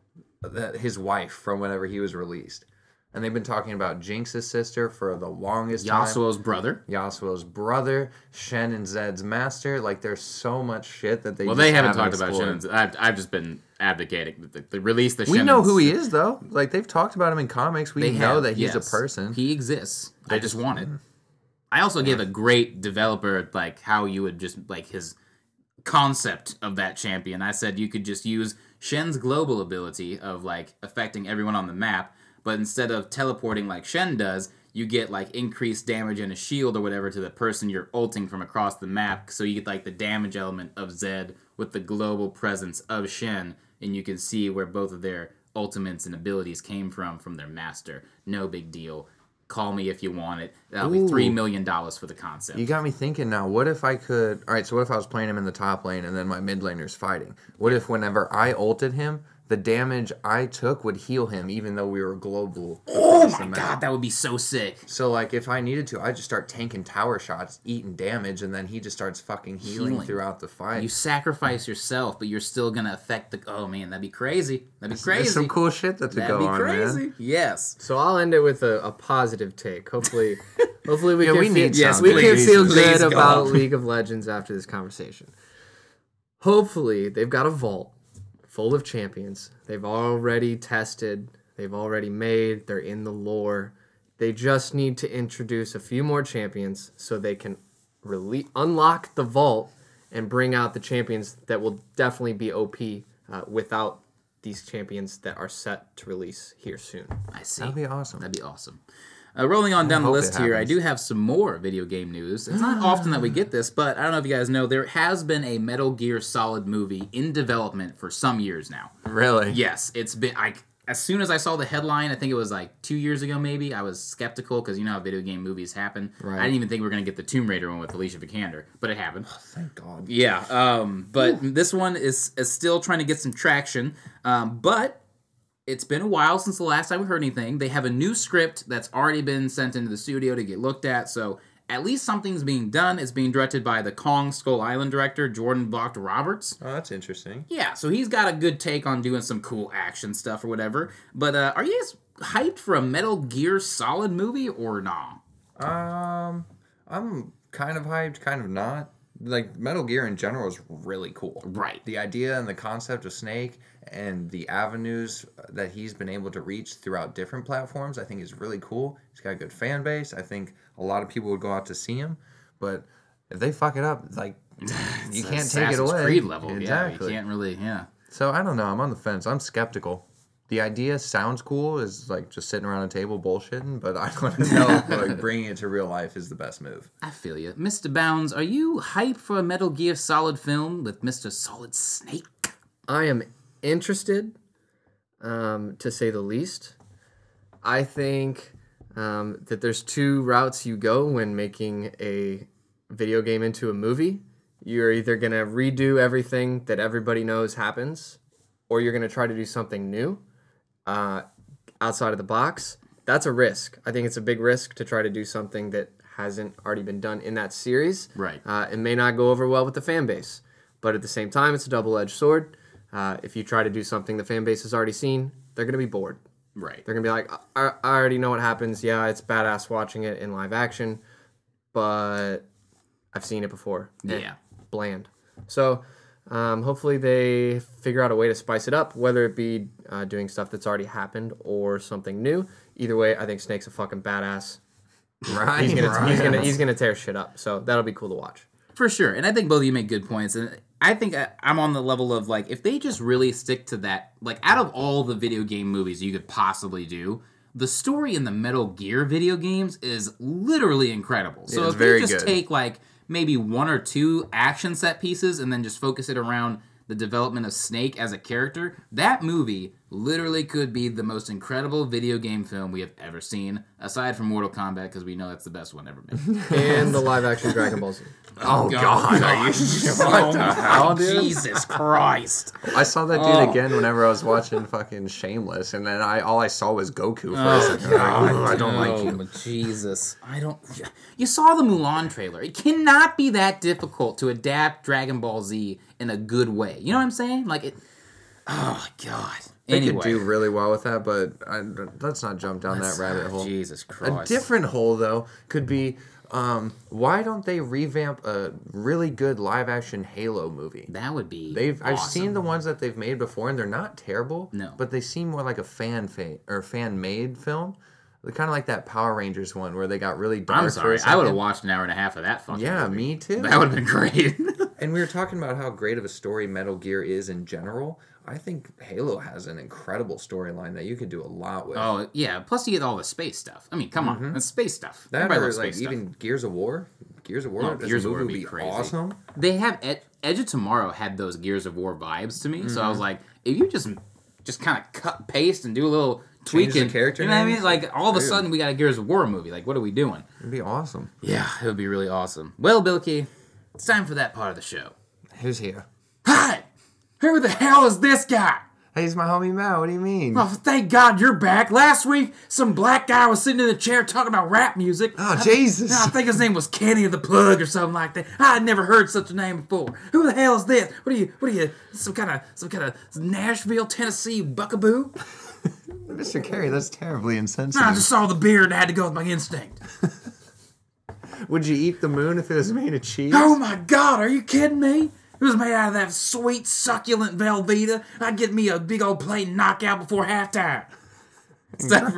his wife from whenever he was released. And they've been talking about Jinx's sister for the longest time. Yasuo's brother. Shen and Zed's master. Like, there's so much shit that they Well, they haven't talked about Shen and Zed. I've just been advocating the release the Shen. We know who he is, though. Like, they've talked about him in comics. We know that he's a yes. person. He exists. I just want it. I also gave a great developer, like, how you would just, like, his concept of that champion. I said you could just use Shen's global ability of, like, affecting everyone on the map, but instead of teleporting like Shen does, you get, like, increased damage and a shield or whatever to the person you're ulting from across the map, so you get, like, the damage element of Zed with the global presence of Shen, and you can see where both of their ultimates and abilities came from their master. No big deal. Call me if you want it. That'll be $3 million for the concept. You got me thinking now, what if I could... All right, so what if I was playing him in the top lane and then my mid laner's fighting? What if whenever I ulted him, the damage I took would heal him even though we were global? Oh my God, that would be so sick. So, like, if I needed to, I'd just start tanking tower shots, eating damage, and then he just starts fucking healing throughout the fight. You sacrifice yourself, but you're still going to affect the... Oh, man, that'd be crazy. That'd be crazy. There's some cool shit that to go on, crazy. man. Yes. So I'll end it with a positive take. Hopefully we can we need feel, some. we can feel Please good go. about League of Legends after this conversation. Hopefully they've got a vault full of champions. They've already tested. They've already made. They're in the lore. They just need to introduce a few more champions so they can unlock the vault and bring out the champions that will definitely be OP without these champions that are set to release here soon. I see. That'd be awesome. That'd be awesome. Rolling on down the hope list it here, I happens. do have some more video game news. It's not often that we get this, but I don't know if you guys know, there has been a Metal Gear Solid movie in development for some years now. Really? Yes, it's been... as soon as I saw the headline, I think it was like 2 years ago maybe, I was skeptical because you know how video game movies happen. Right. I didn't even think we were going to get the Tomb Raider one with Alicia Vikander, but it happened. Thank God. Yeah, but this one is still trying to get some traction, but it's been a while since the last time we heard anything. They have a new script that's already been sent into the studio to get looked at, so at least something's being done. It's being directed by the Kong Skull Island director, Jordan Blocked Roberts. Oh, that's interesting. Yeah, so he's got a good take on doing some cool action stuff or whatever. But are you guys hyped for a Metal Gear Solid movie or nah? I'm kind of hyped, kind of not. like Metal Gear in general is really cool. Right. The idea and the concept of Snake and the avenues that he's been able to reach throughout different platforms, I think is really cool. He's got a good fan base. I think a lot of people would go out to see him, but if they fuck it up, like you can't take it Assassin's away. Creed level. Exactly. Yeah, you can't really. Yeah. So I don't know. I'm on the fence. I'm skeptical. The idea sounds cool, is like just sitting around a table bullshitting, but I don't know if like bringing it to real life is the best move. I feel you, Mr. Bounds. Are you hyped for a Metal Gear Solid film with Mr. Solid Snake? I am interested, to say the least. I think that there's two routes you go when making a video game into a movie. You're either going to redo everything that everybody knows happens, or you're going to try to do something new outside of the box. That's a risk. I think it's a big risk to try to do something that hasn't already been done in that series. Right. It may not go over well with the fan base, but at the same time, it's a double-edged sword. If you try to do something the fan base has already seen, they're going to be bored. Right. They're going to be like, I already know what happens. Yeah, it's badass watching it in live action, but I've seen it before. Yeah. Bland. So hopefully they figure out a way to spice it up, whether it be doing stuff that's already happened or something new. Either way, I think Snake's a fucking badass. Right. He's gonna tear shit up. So that'll be cool to watch. For sure. And I think both of you make good points. And I think I'm on the level of, like, if they just really stick to that, like, out of all the video game movies you could possibly do, the story in the Metal Gear video games is literally incredible. So it's if they very just good. take, like, maybe one or two action set pieces and then just focus it around the development of Snake as a character, that movie literally could be the most incredible video game film we have ever seen, aside from Mortal Kombat, because we know that's the best one ever made. And the live action Dragon Ball Z. Oh God! Are you what the hell, dude? Jesus Christ. I saw that dude again whenever I was watching fucking Shameless, and then all I saw was Goku for a second. I don't like you. Jesus. I don't. You saw the Mulan trailer. It cannot be that difficult to adapt Dragon Ball Z in a good way. You know what I'm saying? Like it. Oh God. They Anyway. could do really well with that, but let's not jump down that rabbit hole. Jesus A Christ. different hole, though, could be why don't they revamp a really good live-action Halo movie? That would be. I've awesome. seen the ones that they've made before, and they're not terrible. No. But they seem more like a fan-made film. They're kind of like that Power Rangers one where they got really dark. I'm sorry. For a I would have second. watched an hour and a half of that fucking Yeah, movie. me too. That would have been great. And we were talking about how great of a story Metal Gear is in general. I think Halo has an incredible storyline that you could do a lot with. Oh, yeah. Plus, you get all the space stuff. I mean, come on. That's space stuff. That Everybody or loves like space stuff. even Gears of War. Gears of War. Oh, as Gears a of War movie would be crazy. Awesome. They have Edge of Tomorrow had those Gears of War vibes to me. So I was like, if you just kind of cut, paste, and do a little Change tweaking, the character you know what I mean? names? Like all of a Dude. sudden we got a Gears of War movie. Like, what are we doing? It'd be awesome. Yeah, it would be really awesome. Well, Bilky, it's time for that part of the show. Who's here? Hi, who the hell is this guy? Hey, he's my homie Matt. What do you mean? Well, thank God you're back. Last week, some black guy was sitting in the chair talking about rap music. Oh, Jesus. I think his name was Kenny the Plug or something like that. I had never heard such a name before. Who the hell is this? What are you, some kind of Nashville, Tennessee buckaboo? Mr. Carey, that's terribly I insensitive. just saw the beard and I had to go with my instinct. Would you eat the moon if it was made of cheese? Oh my God, are you kidding me? It was made out of that sweet, succulent Velveeta. I'd get me a big old plate and knock out before halftime. It's time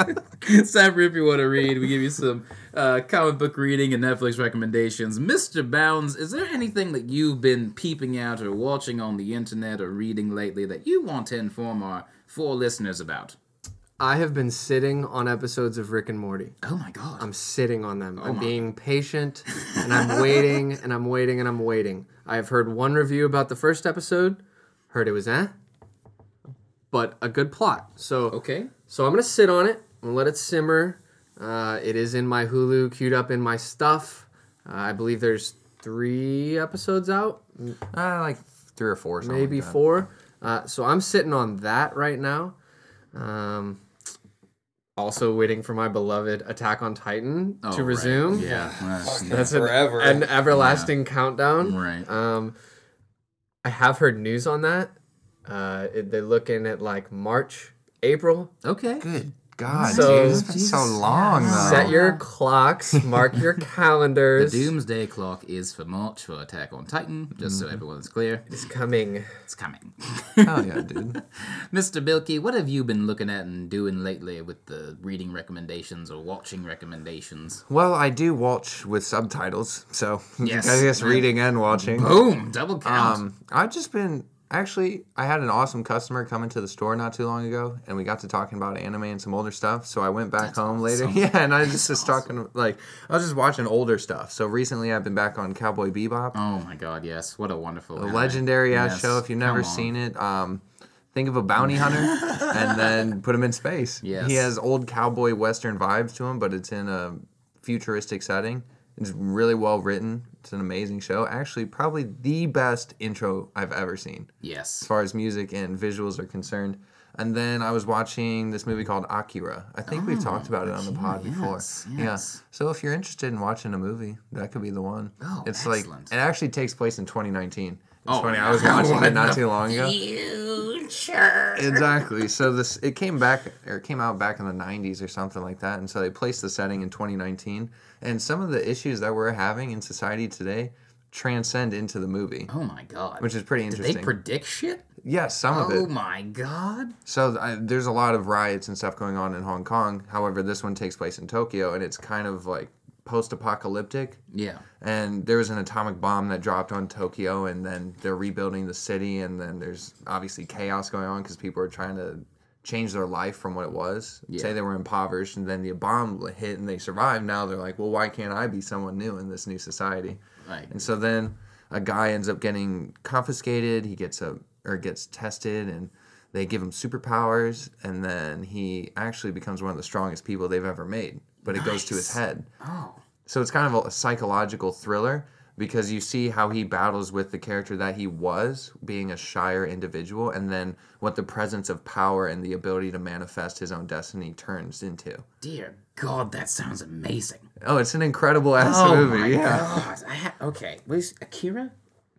for if you want to read. We give you some comic book reading and Netflix recommendations. Mr. Bounds, is there anything that you've been peeping out or watching on the internet or reading lately that you want to inform our four listeners about? I have been sitting on episodes of Rick and Morty. Oh my God. I'm sitting on them. I'm being patient, and I'm waiting, and I'm waiting, and I'm waiting. I've heard one review about the first episode. Heard it was but a good plot. So Okay. So I'm gonna sit on it and let it simmer. It is in my Hulu, queued up in my stuff. I believe there's 3 episodes out, Like 3 or 4. Something maybe like that. 4. So I'm sitting on that right now. Also waiting for my beloved Attack on Titan Oh, to right. resume. Yeah. That's Forever. an everlasting countdown. Right. I have heard news on that. They're looking at like March, April. Okay. Good God, So- dude, it's been so long, though. Set your clocks, mark your The calendars. doomsday clock is for March for Attack on Titan, just so everyone's clear. It's coming. It's coming. Hell yeah, dude. Mr. Bilkey, what have you been looking at and doing lately with the reading recommendations or watching recommendations? Well, I do watch with subtitles, so Yes. I guess reading and watching. Boom! Double count. I've just been actually. I had an awesome customer come into the store not too long ago, and we got to talking about anime and some older stuff. So I went back home later. Yeah, and I was just talking I was just watching older stuff. So recently, I've been back on Cowboy Bebop, Oh my god, yes. What a wonderful a anime. legendary ass Yes. show. If you've never Come on. seen it, think of a bounty hunter and then put him in space. Yes. He has old cowboy western vibes to him, but it's in a futuristic setting. It's really well written. It's an amazing show. Actually, probably the best intro I've ever seen Yes. as far as music and visuals are concerned. And then I was watching this movie called Akira. I think we've talked about it on the pod before. yes. Yeah. So if you're interested in watching a movie, that could be the one. Oh, it's excellent. it actually takes place in 2019. It's Oh, funny. yeah. I was watching What it not the too long ago. Future. Exactly. So it came out back in the 90s or something like that. And so they placed the setting in 2019. And some of the issues that we're having in society today transcend into the movie, Oh my god. which is pretty Did interesting. they predict shit? Yes, some of Oh it. my god. So there's a lot of riots and stuff going on in Hong Kong. However, this one takes place in Tokyo, and it's kind of like post-apocalyptic. Yeah. And there was an atomic bomb that dropped on Tokyo, and then they're rebuilding the city, and then there's obviously chaos going on because people are trying to change their life from what it was. Yeah. Say they were impoverished, and then the bomb hit and they survived. Now they're like, well, why can't I be someone new in this new society? Like, And so then a guy ends up getting confiscated. He gets tested, and they give him superpowers, and then he actually becomes one of the strongest people they've ever made. But it goes to his head. oh. So it's kind of a psychological thriller because you see how he battles with the character that he was, being a shyer individual, and then what the presence of power and the ability to manifest his own destiny turns into. Dear God, that sounds amazing. Oh, it's an incredible ass Oh movie. my Yeah. god. Okay. What is Akira?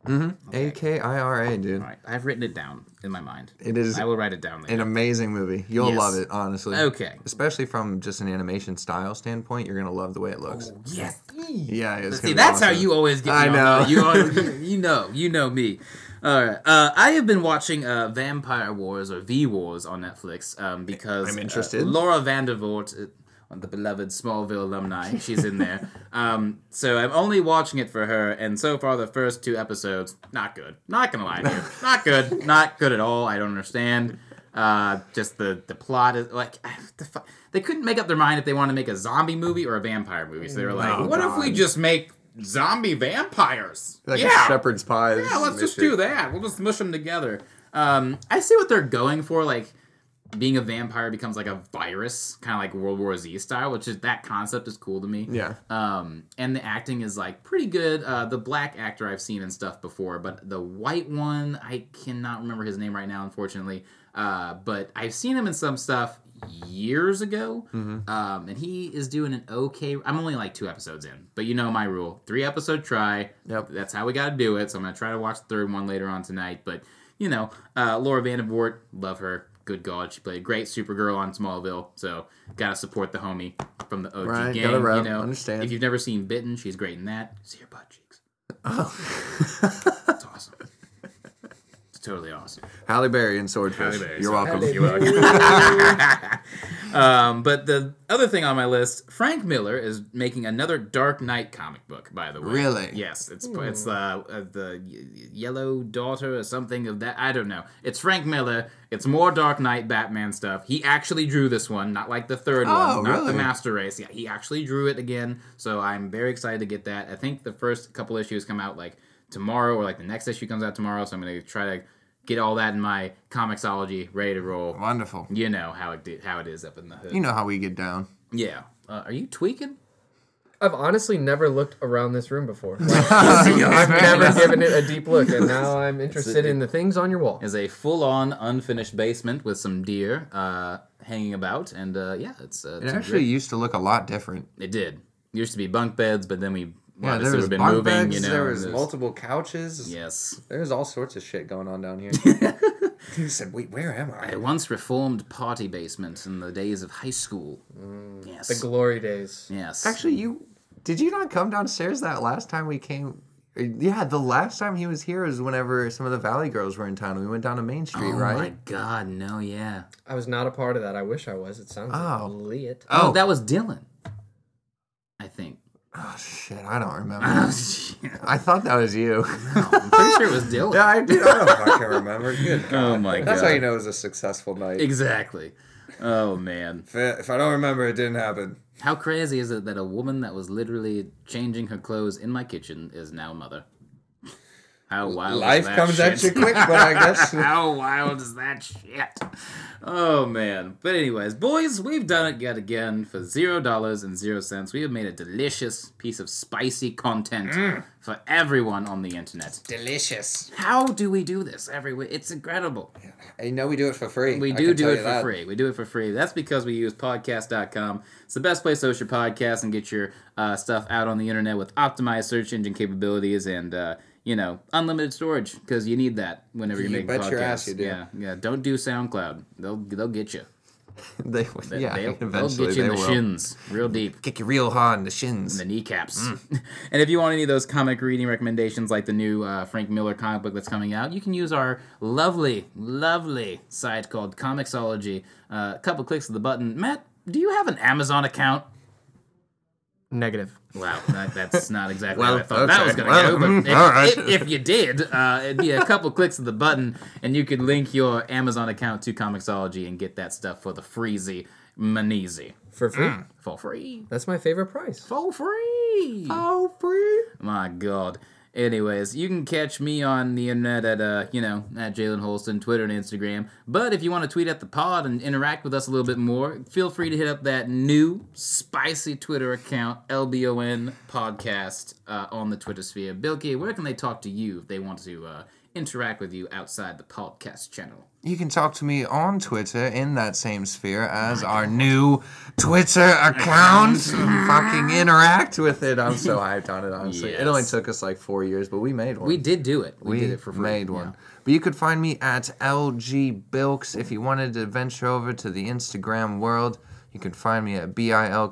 Akira, dude. All right. I've written it down in my mind. It is I will write it down later. an amazing movie. You'll Yes. love it, honestly. Okay. Especially from just an animation style standpoint, you're gonna love the way it looks. Yes. Yeah, it's See, gonna be that's how awesome. you always get me I on know. the- you always, you know me. All right. I have been watching Vampire Wars or V Wars on Netflix because I'm interested. Laura Vandervoort, the beloved Smallville alumni, she's in there. So I'm only watching it for her, and so far the first 2 episodes, not good. Not gonna lie to you, not good. Not good at all. I don't understand. Just the plot is like they couldn't make up their mind if they want to make a zombie movie or a vampire movie. So they were like, Oh, "What if we God. just make zombie vampires?" Like yeah, a shepherd's pie. yeah, let's just do that. We'll just mush them together. I see what they're going for, like being a vampire becomes like a virus, kind of like World War Z style, which is that concept is cool to me. Yeah. And the acting is like pretty good. The black actor I've seen in stuff before, but the white one I cannot remember his name right now, unfortunately. But I've seen him in some stuff years ago, and he is doing an okay. I'm only like 2 episodes in, but you know my rule: 3 episode try. Yep. That's how we got to do it. So I'm gonna try to watch the 3rd one later on tonight. But you know, Laura Vandervoort, love her. Good God, she played great Supergirl on Smallville, so gotta support the homie from the OG Right, gang. gotta rep, you know, understand. if you've never seen Bitten, she's great in that. See her butt cheeks. Oh. It's awesome. It's totally awesome. Halle Berry and Swordfish. Halle Berry, You're welcome. You're welcome. But the other thing on my list, Frank Miller is making another Dark Knight comic book. By the way, Really? Yes, it's the Yellow Daughter or something of that. I don't know. It's Frank Miller. It's more Dark Knight Batman stuff. He actually drew this one, not like the 3rd Oh, one, not the really? Master Race. Yeah, he actually drew it again. So I'm very excited to get that. I think the first couple issues come out like tomorrow, or like the next issue comes out tomorrow. So I'm gonna try to get all that in my comicsology ready to roll. Wonderful. You know how it is up in the hood. You know how we get down. Yeah. Are you tweaking? I've honestly never looked around this room before. I've never given it a deep look, and now I'm interested in the things on your wall. Is a full-on unfinished basement with some deer hanging about, and yeah, it's It actually used to look a lot different. it did. Used to be bunk beds, but then we Yeah, obviously there was we've been bunk moving. beds, You know, there was and multiple couches. yes. There's all sorts of shit going on down here. He said, "Wait, where am I I?" once reformed party basement in the days of high school. Yes. The glory days. Yes. Actually, did you not come downstairs that last time we came? Yeah, the last time he was here was whenever some of the Valley Girls were in town. We went down to Main Street, Oh right? my God, no, yeah. I was not a part of that. I wish I was. It sounds Oh. lit. Oh, Oh. that was Dylan. I think. Oh shit, I don't remember. Oh, shit. I thought that was you. I'm pretty sure it was Dylan. Yeah, I do. I don't fucking remember. Good God. Oh my That's God. how you know it was a successful night. Exactly. Oh man. If I don't remember, it didn't happen. How crazy is it that a woman that was literally changing her clothes in my kitchen is now a mother? How wild Life is that comes shit? at you quick, but I guess. How wild is that shit? Oh man. But anyways, boys, we've done it yet again for $0.00. We have made a delicious piece of spicy content for everyone on the internet. Delicious. How do we do this every week? It's incredible. I know we do it for free. We I do can do tell it you for that. free. We do it for free. That's because we use podcast.com. It's the best place to host your podcast and get your stuff out on the internet with optimized search engine capabilities and unlimited storage because you need that whenever you're You making bet podcasts. your ass you do. Yeah. Don't do SoundCloud. They'll get you. They, yeah, they'll eventually get you they in the will. shins real deep. Kick you real hard in the shins. The kneecaps. And if you want any of those comic reading recommendations like the new Frank Miller comic book that's coming out, you can use our lovely, lovely site called Comixology. A couple clicks of the button. Matt, do you have an Amazon account? Negative. Wow, that's not exactly Well, how I thought that okay. was going to Well, go. But all right. if you did, it'd be a couple clicks of the button, and you could link your Amazon account to Comixology and get that stuff for the freezy maneezy. For free. For free. That's my favorite price. For free. Oh, free. My God. Anyways, you can catch me on the internet at Jalen Holston, Twitter and Instagram. But if you want to tweet at the pod and interact with us a little bit more, feel free to hit up that new spicy Twitter account, LBON Podcast, on the Twitter sphere. Bilky, where can they talk to you if they want to interact with you outside the podcast channel? You can talk to me on Twitter in that same sphere as our new Twitter account. Fucking interact with it. I'm so hyped on it, honestly. Yes. It only took us like 4 years, but we made one. We did do it. We did it for free. made one. Yeah. But you could find me at LG Bilks. If you wanted to venture over to the Instagram world, you can find me at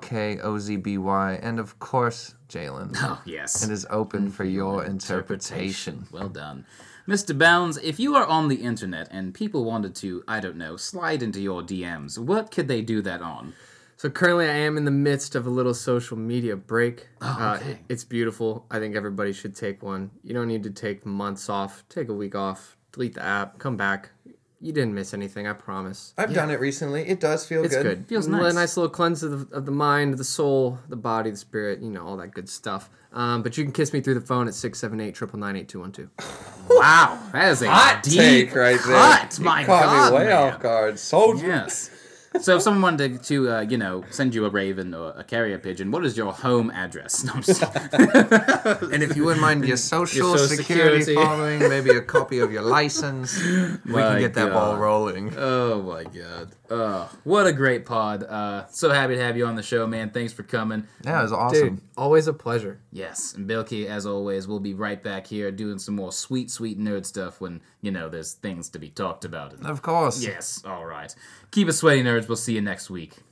BILKOZBY. And of course, Jalen. Oh, yes. It is open for your interpretation. Well done. Mr. Bounds, if you are on the internet and people wanted to, I don't know, slide into your DMs, what could they do that on? So currently I am in the midst of a little social media break. Oh, okay. It's beautiful. I think everybody should take one. You don't need to take months off. Take a week off. Delete the app. Come back. You didn't miss anything, I promise. I've done it recently. It does feel It's good. Feels A nice. nice little cleanse of the mind, the soul, the body, the spirit, all that good stuff. But you can kiss me through the phone at 678-999-8212. Wow, that is a Hot deep take right there. cut. You My caught God, me way man. off guard. Soldier. Yes. So if someone wanted to send you a raven or a carrier pigeon, what is your home address? No, I'm just And if you wouldn't mind your social security security. following, maybe a copy of your license, we My can get that ball God. rolling. Oh my God. Oh, what a great pod. So happy to have you on the show, man. Thanks for coming. Yeah, it was awesome. Dude, always a pleasure. Yes, and Bilky, as always, we'll be right back here doing some more sweet, sweet nerd stuff when, there's things to be talked about. Of course. Yes, all right. Keep it sweaty, nerds. We'll see you next week.